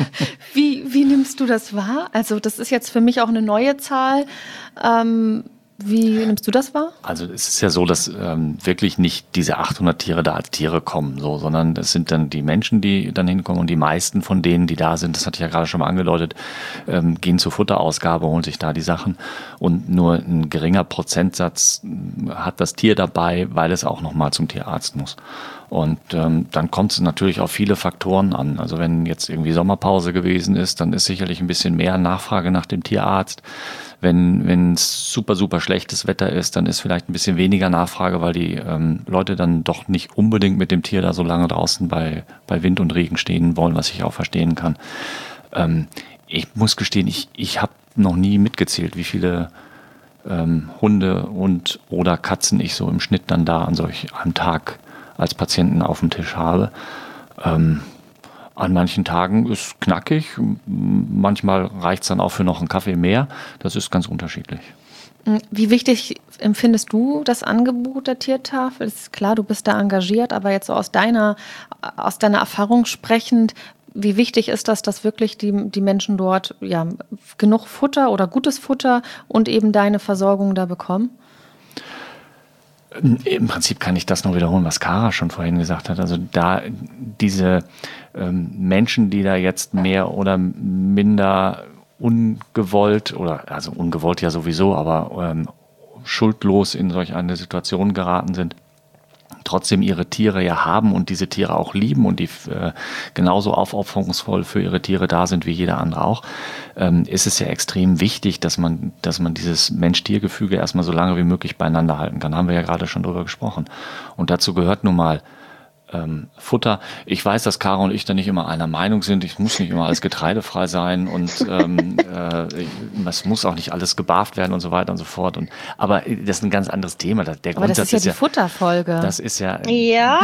Wie, wie nimmst du das wahr? Also das ist jetzt für mich auch eine neue Zahl. Ähm, Wie nimmst du das wahr? Also es ist ja so, dass ähm, wirklich nicht diese achthundert Tiere da als Tiere kommen, so, sondern es sind dann die Menschen, die dann hinkommen und die meisten von denen, die da sind, das hatte ich ja gerade schon mal angedeutet, ähm, gehen zur Futterausgabe, holen sich da die Sachen und nur ein geringer Prozentsatz hat das Tier dabei, weil es auch nochmal zum Tierarzt muss. Und ähm, dann kommt es natürlich auf viele Faktoren an. Also wenn jetzt irgendwie Sommerpause gewesen ist, dann ist sicherlich ein bisschen mehr Nachfrage nach dem Tierarzt. Wenn wenn es super, super schlechtes Wetter ist, dann ist vielleicht ein bisschen weniger Nachfrage, weil die ähm, Leute dann doch nicht unbedingt mit dem Tier da so lange draußen bei, bei Wind und Regen stehen wollen, was ich auch verstehen kann. Ähm, ich muss gestehen, ich, ich habe noch nie mitgezählt, wie viele ähm, Hunde und oder Katzen ich so im Schnitt dann da an solch einem Tag als Patienten auf dem Tisch habe. Ähm, An manchen Tagen ist knackig, manchmal reicht es dann auch für noch einen Kaffee mehr. Das ist ganz unterschiedlich. Wie wichtig empfindest du das Angebot der Tiertafel? Es ist klar, du bist da engagiert, aber jetzt so aus deiner, aus deiner Erfahrung sprechend, wie wichtig ist das, dass wirklich die, die Menschen dort ja, genug Futter oder gutes Futter und eben deine Versorgung da bekommen? Im Prinzip kann ich das nur wiederholen, was Kara schon vorhin gesagt hat. Also da diese ähm, Menschen, die da jetzt mehr oder minder ungewollt oder also ungewollt ja sowieso, aber ähm, schuldlos in solch eine Situation geraten sind, trotzdem ihre Tiere ja haben und diese Tiere auch lieben und die äh, genauso aufopferungsvoll für ihre Tiere da sind wie jeder andere auch, ähm, ist es ja extrem wichtig, dass man, dass man dieses Mensch-Tier-Gefüge erstmal so lange wie möglich beieinander halten kann. Haben wir ja gerade schon drüber gesprochen. Und dazu gehört nun mal ähm, Futter. Ich weiß, dass Kara und ich da nicht immer einer Meinung sind. Ich muss nicht immer alles getreidefrei sein und ähm, äh, es muss auch nicht alles gebarft werden und so weiter und so fort. Und, aber das ist ein ganz anderes Thema. Der aber Grundsatz das ist ja ist die ja, Futterfolge. Das ist ja... Ja.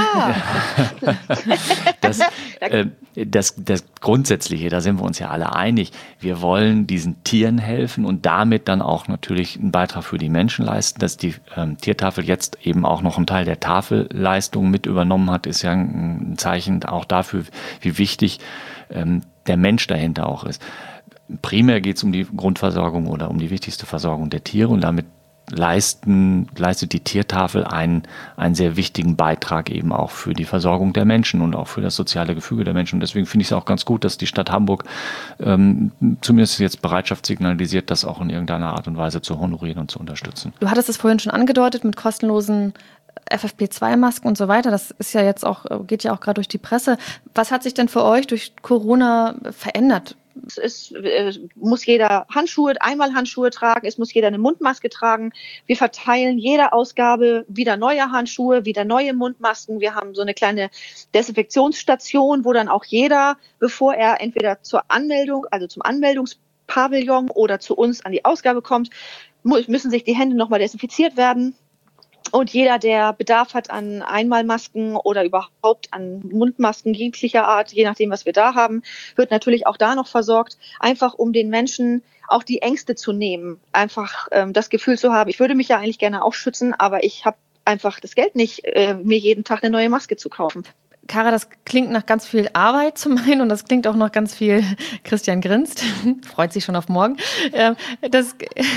das, äh, das, das Grundsätzliche, da sind wir uns ja alle einig. Wir wollen diesen Tieren helfen und damit dann auch natürlich einen Beitrag für die Menschen leisten. Dass die ähm, Tiertafel jetzt eben auch noch einen Teil der Tafelleistung mit übernommen hat, ist ja ein Zeichen auch dafür, wie wichtig ähm, der Mensch dahinter auch ist. Primär geht es um die Grundversorgung oder um die wichtigste Versorgung der Tiere und damit leisten, leistet die Tiertafel einen, einen sehr wichtigen Beitrag eben auch für die Versorgung der Menschen und auch für das soziale Gefüge der Menschen. Und deswegen finde ich es auch ganz gut, dass die Stadt Hamburg ähm, zumindest jetzt Bereitschaft signalisiert, das auch in irgendeiner Art und Weise zu honorieren und zu unterstützen. Du hattest es vorhin schon angedeutet mit kostenlosen F F P zwei Masken und so weiter. Das ist ja jetzt auch, geht ja auch gerade durch die Presse. Was hat sich denn für euch durch Corona verändert? Es ist, äh, muss jeder Handschuhe, einmal Handschuhe tragen, es muss jeder eine Mundmaske tragen. Wir verteilen jede Ausgabe wieder neue Handschuhe, wieder neue Mundmasken. Wir haben so eine kleine Desinfektionsstation, wo dann auch jeder, bevor er entweder zur Anmeldung, also zum Anmeldungspavillon oder zu uns an die Ausgabe kommt, müssen sich die Hände nochmal desinfiziert werden. Und jeder, der Bedarf hat an Einmalmasken oder überhaupt an Mundmasken jeglicher Art, je nachdem, was wir da haben, wird natürlich auch da noch versorgt, einfach um den Menschen auch die Ängste zu nehmen, einfach ähm, das Gefühl zu haben, ich würde mich ja eigentlich gerne auch schützen, aber ich habe einfach das Geld nicht, äh, mir jeden Tag eine neue Maske zu kaufen. Kara, das klingt nach ganz viel Arbeit zum einen und das klingt auch noch ganz viel, Christian grinst, freut sich schon auf morgen. Das,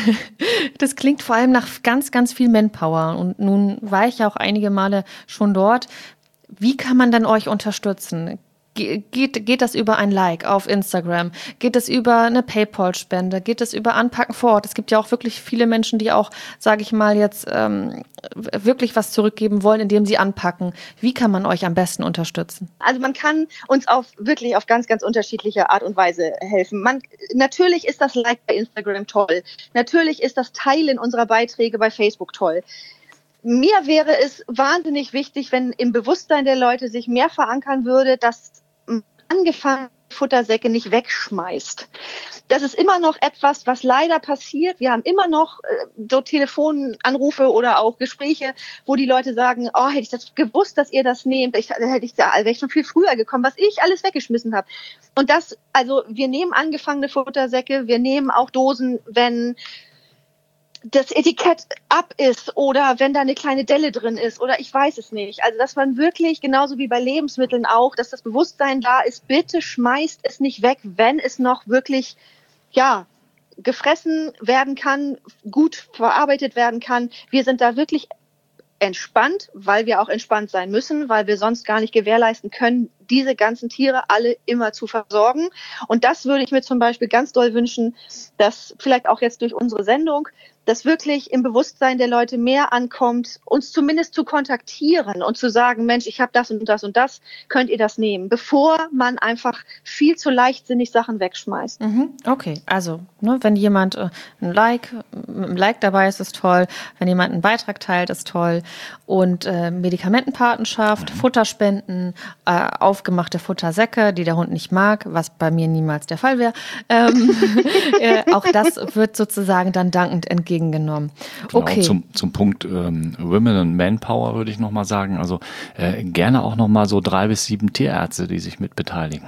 das klingt vor allem nach ganz, ganz viel Manpower und nun war ich ja auch einige Male schon dort. Wie kann man denn euch unterstützen? Geht, geht das über ein Like auf Instagram? Geht es über eine PayPal-Spende? Geht es über Anpacken vor Ort? Es gibt ja auch wirklich viele Menschen, die auch, sage ich mal, jetzt ähm, wirklich was zurückgeben wollen, indem sie anpacken. Wie kann man euch am besten unterstützen? Also man kann uns auf wirklich auf ganz, ganz unterschiedliche Art und Weise helfen. Man, natürlich ist das Like bei Instagram toll. Natürlich ist das Teilen unserer Beiträge bei Facebook toll. Mir wäre es wahnsinnig wichtig, wenn im Bewusstsein der Leute sich mehr verankern würde, dass angefangene Futtersäcke nicht wegschmeißt. Das ist immer noch etwas, was leider passiert. Wir haben immer noch äh, so Telefonanrufe oder auch Gespräche, wo die Leute sagen, oh, hätte ich das gewusst, dass ihr das nehmt, ich, hätte ich da, wäre ich schon viel früher gekommen, was ich alles weggeschmissen habe. Und das, also wir nehmen angefangene Futtersäcke, wir nehmen auch Dosen, wenn das Etikett ab ist oder wenn da eine kleine Delle drin ist oder ich weiß es nicht. Also dass man wirklich, genauso wie bei Lebensmitteln auch, dass das Bewusstsein da ist, bitte schmeißt es nicht weg, wenn es noch wirklich, ja, gefressen werden kann, gut verarbeitet werden kann. Wir sind da wirklich entspannt, weil wir auch entspannt sein müssen, weil wir sonst gar nicht gewährleisten können, diese ganzen Tiere alle immer zu versorgen. Und das würde ich mir zum Beispiel ganz doll wünschen, dass vielleicht auch jetzt durch unsere Sendung, dass wirklich im Bewusstsein der Leute mehr ankommt, uns zumindest zu kontaktieren und zu sagen, Mensch, ich habe das und das und das, könnt ihr das nehmen, bevor man einfach viel zu leichtsinnig Sachen wegschmeißt. Mhm, okay, also ne, wenn jemand äh, ein Like, ein Like dabei ist, ist toll. Wenn jemand einen Beitrag teilt, ist toll. Und äh, Medikamentenpatenschaft, mhm. Futterspenden, äh, aufgemachte Futtersäcke, die der Hund nicht mag, was bei mir niemals der Fall wäre. Ähm, äh, auch das wird sozusagen dann dankend entgegengenommen. Genommen. Genau, okay. zum, zum Punkt ähm, Women and Manpower würde ich nochmal sagen, also äh, gerne auch nochmal so drei bis sieben Tierärzte, die sich mit beteiligen.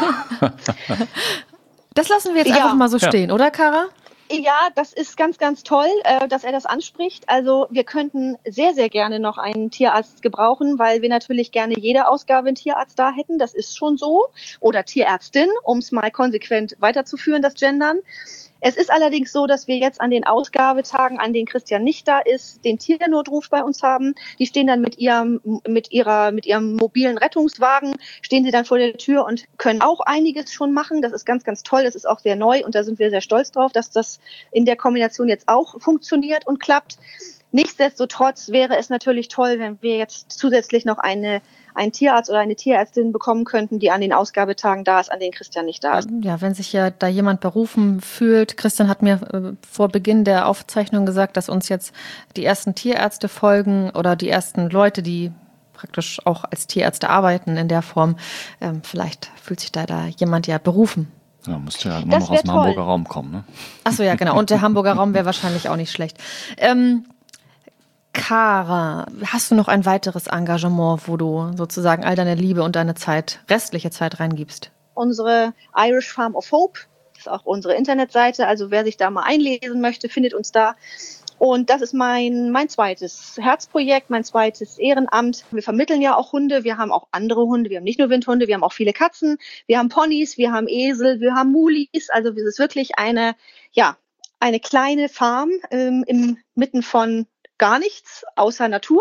Das lassen wir jetzt ja. einfach mal so stehen, ja. Oder Kara? Ja, das ist ganz, ganz toll, äh, dass er das anspricht. Also wir könnten sehr, sehr gerne noch einen Tierarzt gebrauchen, weil wir natürlich gerne jede Ausgabe einen Tierarzt da hätten. Das ist schon so. Oder Tierärztin, um es mal konsequent weiterzuführen, das Gendern. Es ist allerdings so, dass wir jetzt an den Ausgabetagen, an denen Christian nicht da ist, den Tiernotruf bei uns haben. Die stehen dann mit ihrem, mit ihrer, mit ihrem mobilen Rettungswagen, stehen sie dann vor der Tür und können auch einiges schon machen. Das ist ganz, ganz toll. Das ist auch sehr neu und da sind wir sehr stolz drauf, dass das in der Kombination jetzt auch funktioniert und klappt. Nichtsdestotrotz wäre es natürlich toll, wenn wir jetzt zusätzlich noch eine, einen Tierarzt oder eine Tierärztin bekommen könnten, die an den Ausgabetagen da ist, an denen Christian nicht da ist. Ja, wenn sich ja da jemand berufen fühlt. Christian hat mir äh, vor Beginn der Aufzeichnung gesagt, dass uns jetzt die ersten Tierärzte folgen oder die ersten Leute, die praktisch auch als Tierärzte arbeiten in der Form. Ähm, vielleicht fühlt sich da, da jemand ja berufen. Ja, müsste ja nur noch aus dem toll. Hamburger Raum kommen, ne? Ach so, ja, genau. Und der Hamburger Raum wäre wahrscheinlich auch nicht schlecht. Ähm, Kara, hast du noch ein weiteres Engagement, wo du sozusagen all deine Liebe und deine Zeit, restliche Zeit reingibst? Unsere Irish Farm of Hope, das ist auch unsere Internetseite, also wer sich da mal einlesen möchte, findet uns da. Und das ist mein, mein zweites Herzprojekt, mein zweites Ehrenamt. Wir vermitteln ja auch Hunde, wir haben auch andere Hunde, wir haben nicht nur Windhunde, wir haben auch viele Katzen, wir haben Ponys, wir haben Esel, wir haben Mulis, also es ist wirklich eine, ja, eine kleine Farm ähm, im Mitten von gar nichts außer Natur.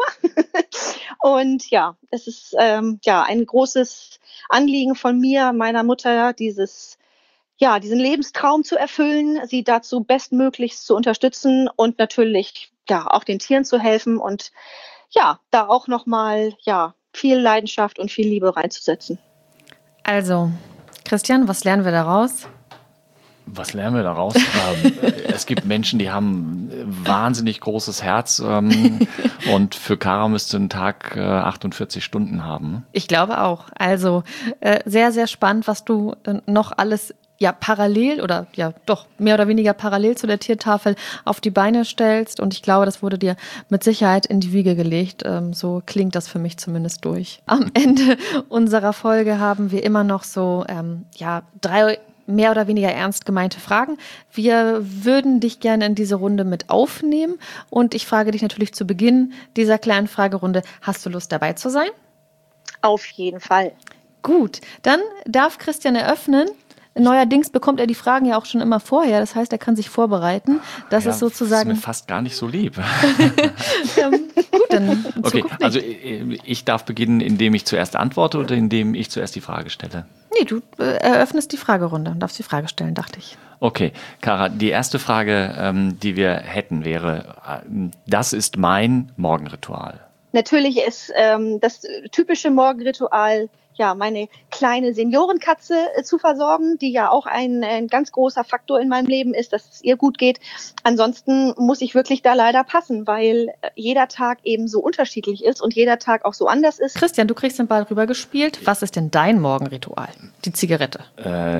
Und ja, es ist ähm, ja ein großes Anliegen von mir, meiner Mutter, dieses ja diesen Lebenstraum zu erfüllen, sie dazu bestmöglichst zu unterstützen und natürlich ja auch den Tieren zu helfen und ja da auch noch mal ja viel Leidenschaft und viel Liebe reinzusetzen. Also Christian, was lernen wir daraus? Was lernen wir daraus? ähm, es gibt Menschen, die haben ein wahnsinnig großes Herz ähm, und für Kara müsste ein Tag äh, achtundvierzig Stunden haben. Ich glaube auch. Also äh, sehr, sehr spannend, was du äh, noch alles ja parallel oder ja doch mehr oder weniger parallel zu der Tiertafel auf die Beine stellst. Und ich glaube, das wurde dir mit Sicherheit in die Wiege gelegt. Ähm, so klingt das für mich zumindest durch. Am Ende unserer Folge haben wir immer noch so ähm, ja drei mehr oder weniger ernst gemeinte Fragen. Wir würden dich gerne in diese Runde mit aufnehmen und ich frage dich natürlich zu Beginn dieser kleinen Fragerunde, hast du Lust dabei zu sein? Auf jeden Fall. Gut, dann darf Christian eröffnen. Neuerdings bekommt er die Fragen ja auch schon immer vorher, das heißt, er kann sich vorbereiten. Das ja, ist sozusagen... Das ist mir fast gar nicht so lieb. ähm, gut, dann in okay, Zukunft also ich darf beginnen, indem ich zuerst antworte oder indem ich zuerst die Frage stelle? Nee, du äh, eröffnest die Fragerunde und darfst die Frage stellen, dachte ich. Okay, Kara, die erste Frage, ähm, die wir hätten, wäre, äh, das ist mein Morgenritual. Natürlich ist ähm, das typische Morgenritual, ja, meine kleine Seniorenkatze äh, zu versorgen, die ja auch ein, ein ganz großer Faktor in meinem Leben ist, dass es ihr gut geht. Ansonsten muss ich wirklich da leider passen, weil jeder Tag eben so unterschiedlich ist und jeder Tag auch so anders ist. Christian, du kriegst den Ball rübergespielt. Was ist denn dein Morgenritual? Die Zigarette. Äh,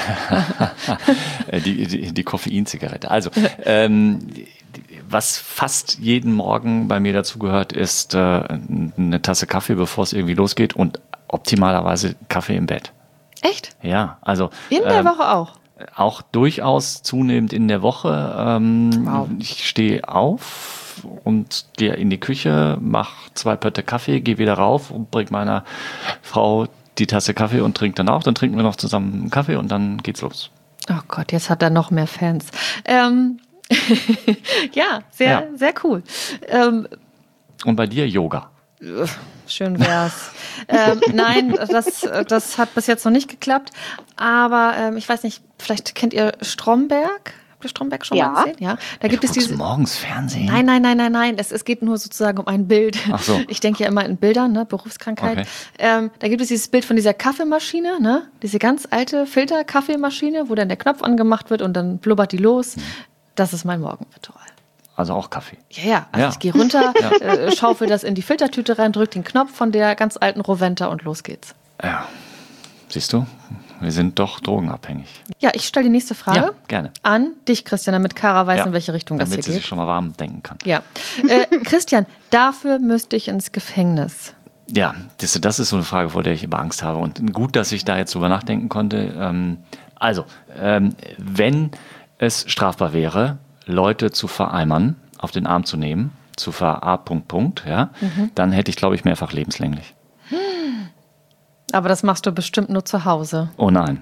die, die, die Koffeinzigarette. Also, ähm, was fast jeden Morgen bei mir dazu gehört, ist äh, eine Tasse Kaffee, bevor es irgendwie losgeht und optimalerweise Kaffee im Bett. Echt? Ja, also. In der ähm, Woche auch? Auch durchaus zunehmend in der Woche. Ähm, wow. Ich stehe auf und gehe in die Küche, mache zwei Pötte Kaffee, gehe wieder rauf und bringe meiner Frau die Tasse Kaffee und trinke dann auch. Dann trinken wir noch zusammen einen Kaffee und dann geht's los. Oh Gott, jetzt hat er noch mehr Fans. Ähm, ja, sehr, ja. sehr cool. Ähm, Und bei dir Yoga? Schön wär's. ähm, nein, das, das hat bis jetzt noch nicht geklappt. Aber ähm, ich weiß nicht, vielleicht kennt ihr Stromberg? Habt ihr Stromberg schon ja. mal gesehen? Ja. Da gibt du es diese morgens Fernsehen? Nein, nein, nein, nein, nein. Es, es geht nur sozusagen um ein Bild. Ach so. Ich denke ja immer in Bildern, ne? Berufskrankheit. Okay. Ähm, da gibt es dieses Bild von dieser Kaffeemaschine, ne? Diese ganz alte Filter-Kaffeemaschine, wo dann der Knopf angemacht wird und dann blubbert die los. Hm. Das ist mein Morgenritual. Also auch Kaffee? Ja, ja. Also ja. Ich gehe runter, ja. äh, schaufel das in die Filtertüte rein, drück den Knopf von der ganz alten Roventa und los geht's. Ja. Siehst du? Wir sind doch drogenabhängig. Ja, ich stelle die nächste Frage ja, gerne. an dich, Christian, damit Kara weiß, ja, in welche Richtung das hier geht. Damit sie sich schon mal warm denken kann. Ja. Äh, Christian, dafür müsste ich ins Gefängnis. Ja, das, das ist so eine Frage, vor der ich immer Angst habe. Und gut, dass ich da jetzt drüber nachdenken konnte. Ähm, also, ähm, wenn es strafbar wäre, Leute zu vereimern, auf den Arm zu nehmen, zu ver A. Punkt, Punkt, ja, mhm. dann hätte ich, glaube ich, mehrfach lebenslänglich. Aber das machst du bestimmt nur zu Hause. Oh nein.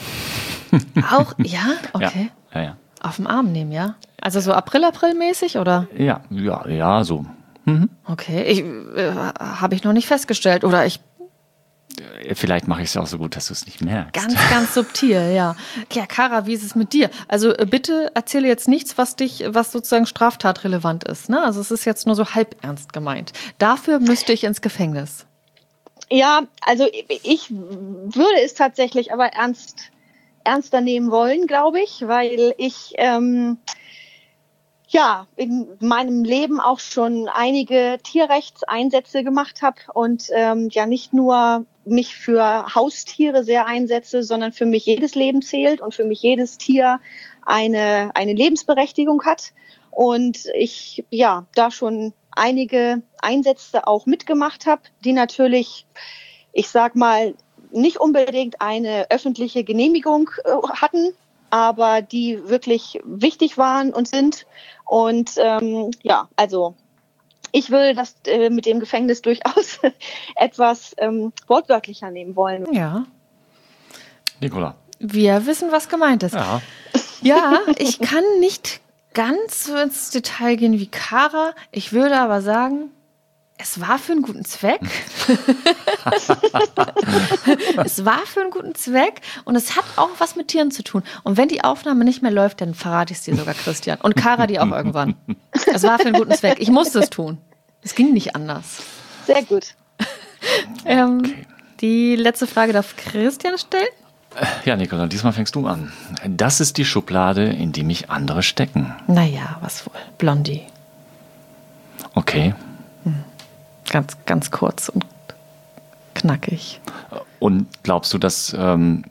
Auch? Ja? Okay. Ja, ja, ja. Auf den Arm nehmen, ja? Also so April-April-mäßig, oder? Ja, ja, ja, so. Mhm. Okay, ich, äh, habe ich noch nicht festgestellt. Oder ich... Vielleicht mache ich es auch so gut, dass du es nicht merkst. Ganz, ganz subtil, ja. Ja, Kara, wie ist es mit dir? Also bitte erzähle jetzt nichts, was dich, was sozusagen straftatrelevant ist. Ne? Also es ist jetzt nur so halb ernst gemeint. Dafür müsste ich ins Gefängnis. Ja, also ich würde es tatsächlich aber ernst, ernster nehmen wollen, glaube ich, weil ich ähm, ja in meinem Leben auch schon einige Tierrechtseinsätze gemacht habe und ähm, ja nicht nur mich für Haustiere sehr einsetze, sondern für mich jedes Leben zählt und für mich jedes Tier eine, eine Lebensberechtigung hat. Und ich ja da schon einige Einsätze auch mitgemacht habe, die natürlich, ich sag mal, nicht unbedingt eine öffentliche Genehmigung äh, hatten, aber die wirklich wichtig waren und sind. Und ähm, ja, also ich würde das äh, mit dem Gefängnis durchaus etwas ähm, wortwörtlicher nehmen wollen. Ja. Nicola. Wir wissen, was gemeint ist. Ja, ja, ich kann nicht ganz so ins Detail gehen wie Kara. Ich würde aber sagen, es war für einen guten Zweck. Es war für einen guten Zweck und es hat auch was mit Tieren zu tun. Und wenn die Aufnahme nicht mehr läuft, dann verrate ich es dir sogar, Christian. Und Kara die auch irgendwann. Es war für einen guten Zweck. Ich musste es tun. Es ging nicht anders. Sehr gut. ähm, okay. Die letzte Frage darf Christian stellen. Ja, Nicola, diesmal fängst du an. Das ist die Schublade, in die mich andere stecken. Naja, was wohl. Blondie. Okay. Hm. Ganz, ganz kurz und knackig. Und glaubst du, dass ähm,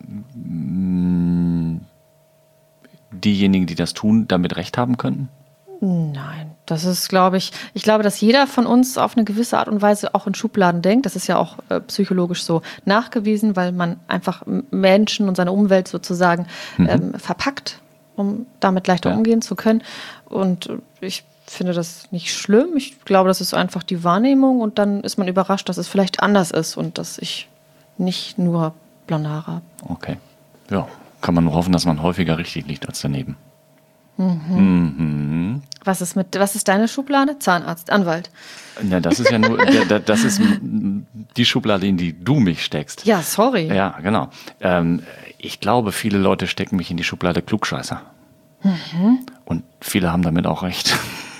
diejenigen, die das tun, damit recht haben könnten? Nein, das ist, glaube ich, ich glaube, dass jeder von uns auf eine gewisse Art und Weise auch in Schubladen denkt. Das ist ja auch äh, psychologisch so nachgewiesen, weil man einfach Menschen und seine Umwelt sozusagen mhm. ähm, verpackt, um damit leichter ja. umgehen zu können. Und ich finde das nicht schlimm. Ich glaube, das ist einfach die Wahrnehmung und dann ist man überrascht, dass es vielleicht anders ist und dass ich nicht nur blonde Haare habe. Okay. Ja, kann man nur hoffen, dass man häufiger richtig liegt als daneben. Mhm. Mhm. Was ist mit, was ist deine Schublade? Zahnarzt, Anwalt. Ja, das ist ja nur, das ist die Schublade, in die du mich steckst. Ja, sorry. Ja, genau. Ähm, ich glaube, viele Leute stecken mich in die Schublade Klugscheißer. Mhm. Und viele haben damit auch recht.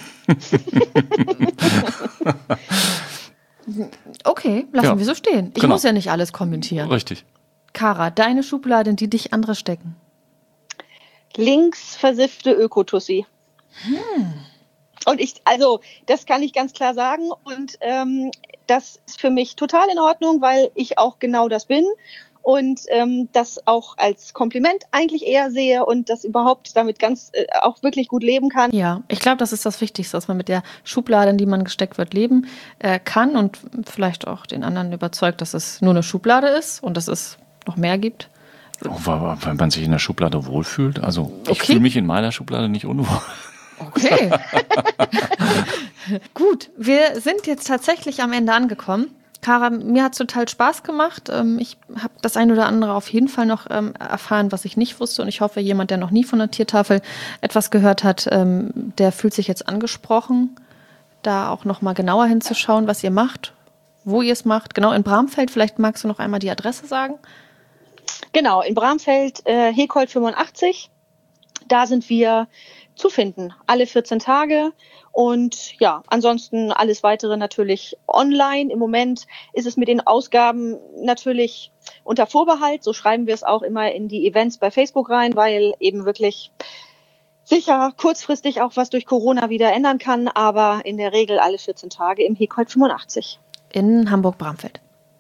Okay, lassen ja. wir so stehen. Ich genau. muss ja nicht alles kommentieren. Richtig. Kara, deine Schublade, in die dich andere stecken. Links versiffte Ökotussi. Hm. Und ich, also, das kann ich ganz klar sagen. Und ähm, das ist für mich total in Ordnung, weil ich auch genau das bin. Und ähm, das auch als Kompliment eigentlich eher sehe und das überhaupt damit ganz äh, auch wirklich gut leben kann. Ja, ich glaube, das ist das Wichtigste, dass man mit der Schublade, in die man gesteckt wird, leben äh, kann und vielleicht auch den anderen überzeugt, dass es nur eine Schublade ist und dass es noch mehr gibt. Oh, weil man sich in der Schublade wohlfühlt. Also ich okay. fühle mich in meiner Schublade nicht unwohl. Okay. Gut, wir sind jetzt tatsächlich am Ende angekommen. Kara, mir hat es total Spaß gemacht. Ich habe das ein oder andere auf jeden Fall noch erfahren, was ich nicht wusste. Und ich hoffe, jemand, der noch nie von der Tiertafel etwas gehört hat, der fühlt sich jetzt angesprochen, da auch noch mal genauer hinzuschauen, was ihr macht, wo ihr es macht. Genau, in Bramfeld. Vielleicht magst du noch einmal die Adresse sagen? Genau, in Bramfeld, äh, Hekold fünfundachtzig. Da sind wir zu finden, alle vierzehn Tage. Und ja, ansonsten alles weitere natürlich online. Im Moment ist es mit den Ausgaben natürlich unter Vorbehalt. So schreiben wir es auch immer in die Events bei Facebook rein, weil eben wirklich sicher kurzfristig auch was durch Corona wieder ändern kann. Aber in der Regel alle vierzehn Tage im Hekold fünfundachtzig. In Hamburg-Bramfeld.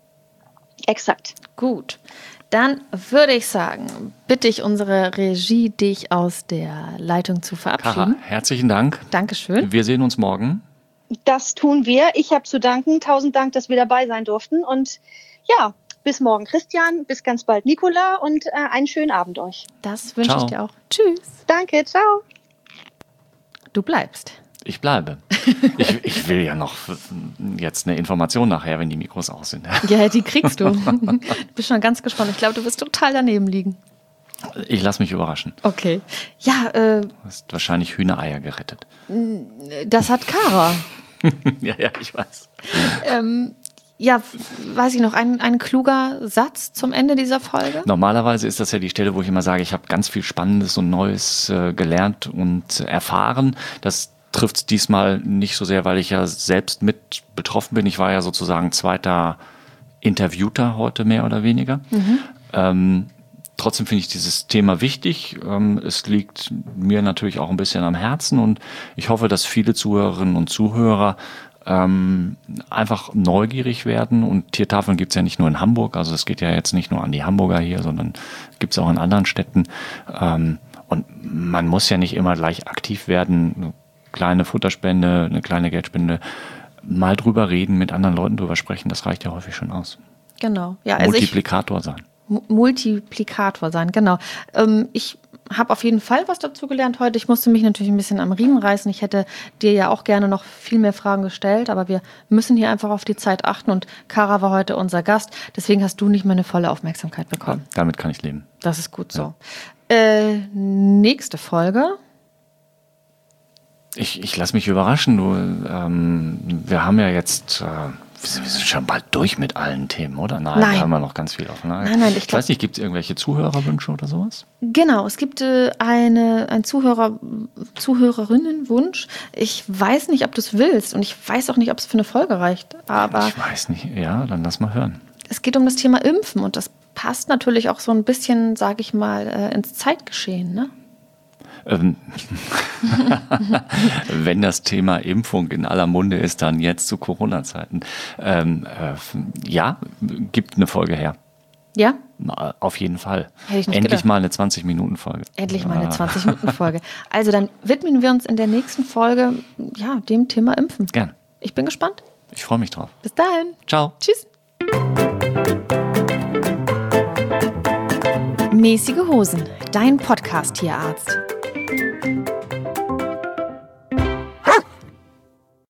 Exakt. Gut. Dann würde ich sagen, bitte ich unsere Regie, dich aus der Leitung zu verabschieden. Kara, herzlichen Dank. Dankeschön. Wir sehen uns morgen. Das tun wir. Ich habe zu danken. Tausend Dank, dass wir dabei sein durften. Und ja, bis morgen Christian, bis ganz bald Nicola und äh, einen schönen Abend euch. Das wünsche Ciao. ich dir auch. Tschüss. Danke, ciao. Du bleibst. Ich bleibe. Ich, ich will ja noch jetzt eine Information nachher, wenn die Mikros aus sind. Ja, die kriegst du. Du bist schon ganz gespannt. Ich glaube, du wirst total daneben liegen. Ich lasse mich überraschen. Okay. Ja, äh, Du hast wahrscheinlich Hühnereier gerettet. das hat Kara. Ja, ja, ich weiß. ähm, ja, weiß ich noch, ein, ein kluger Satz zum Ende dieser Folge? Normalerweise ist das ja die Stelle, wo ich immer sage, ich habe ganz viel Spannendes und Neues äh, gelernt und erfahren. Das trifft es diesmal nicht so sehr, weil ich ja selbst mit betroffen bin. Ich war ja sozusagen zweiter Interviewter heute mehr oder weniger. Mhm. Ähm, trotzdem finde ich dieses Thema wichtig. Ähm, es liegt mir natürlich auch ein bisschen am Herzen und ich hoffe, dass viele Zuhörerinnen und Zuhörer ähm, einfach neugierig werden. Und Tiertafeln gibt es ja nicht nur in Hamburg, also es geht ja jetzt nicht nur an die Hamburger hier, sondern gibt es auch in anderen Städten. Ähm, und man muss ja nicht immer gleich aktiv werden. Kleine Futterspende, eine kleine Geldspende, mal drüber reden, mit anderen Leuten drüber sprechen, das reicht ja häufig schon aus. Genau. Ja, also Multiplikator ich, sein. M- Multiplikator sein, genau. Ähm, ich habe auf jeden Fall was dazu gelernt heute. Ich musste mich natürlich ein bisschen am Riemen reißen. Ich hätte dir ja auch gerne noch viel mehr Fragen gestellt, aber wir müssen hier einfach auf die Zeit achten und Kara war heute unser Gast. Deswegen hast du nicht mehr eine volle Aufmerksamkeit bekommen. Ja, damit kann ich leben. Das ist gut so. Ja. Äh, nächste Folge. Ich, ich lasse mich überraschen. Du, ähm, wir haben ja jetzt, äh, wir sind schon bald durch mit allen Themen, oder? Nein, Nein. da haben wir noch ganz viel offen. Nein, nein, ich, ich weiß nicht, gibt es irgendwelche Zuhörerwünsche oder sowas? Genau, es gibt äh, eine, ein Zuhörer, Zuhörerinnenwunsch. Ich weiß nicht, ob du es willst und ich weiß auch nicht, ob es für eine Folge reicht. Aber ich weiß nicht. Ja, dann lass mal hören. Es geht um das Thema Impfen und das passt natürlich auch so ein bisschen, sage ich mal, äh, ins Zeitgeschehen, ne? Ähm, Wenn das Thema Impfung in aller Munde ist, dann jetzt zu Corona-Zeiten. Ähm, äh, ja, gibt eine Folge her. Ja? Auf jeden Fall. Hätte ich nicht Endlich gedacht. mal eine zwanzig-Minuten-Folge. Endlich mal eine Ah. zwanzig-Minuten-Folge. Also dann widmen wir uns in der nächsten Folge ja, dem Thema Impfen. Gern. Ich bin gespannt. Ich freue mich drauf. Bis dahin. Ciao. Tschüss. Mäßige Hosen, dein Podcast-Tierarzt.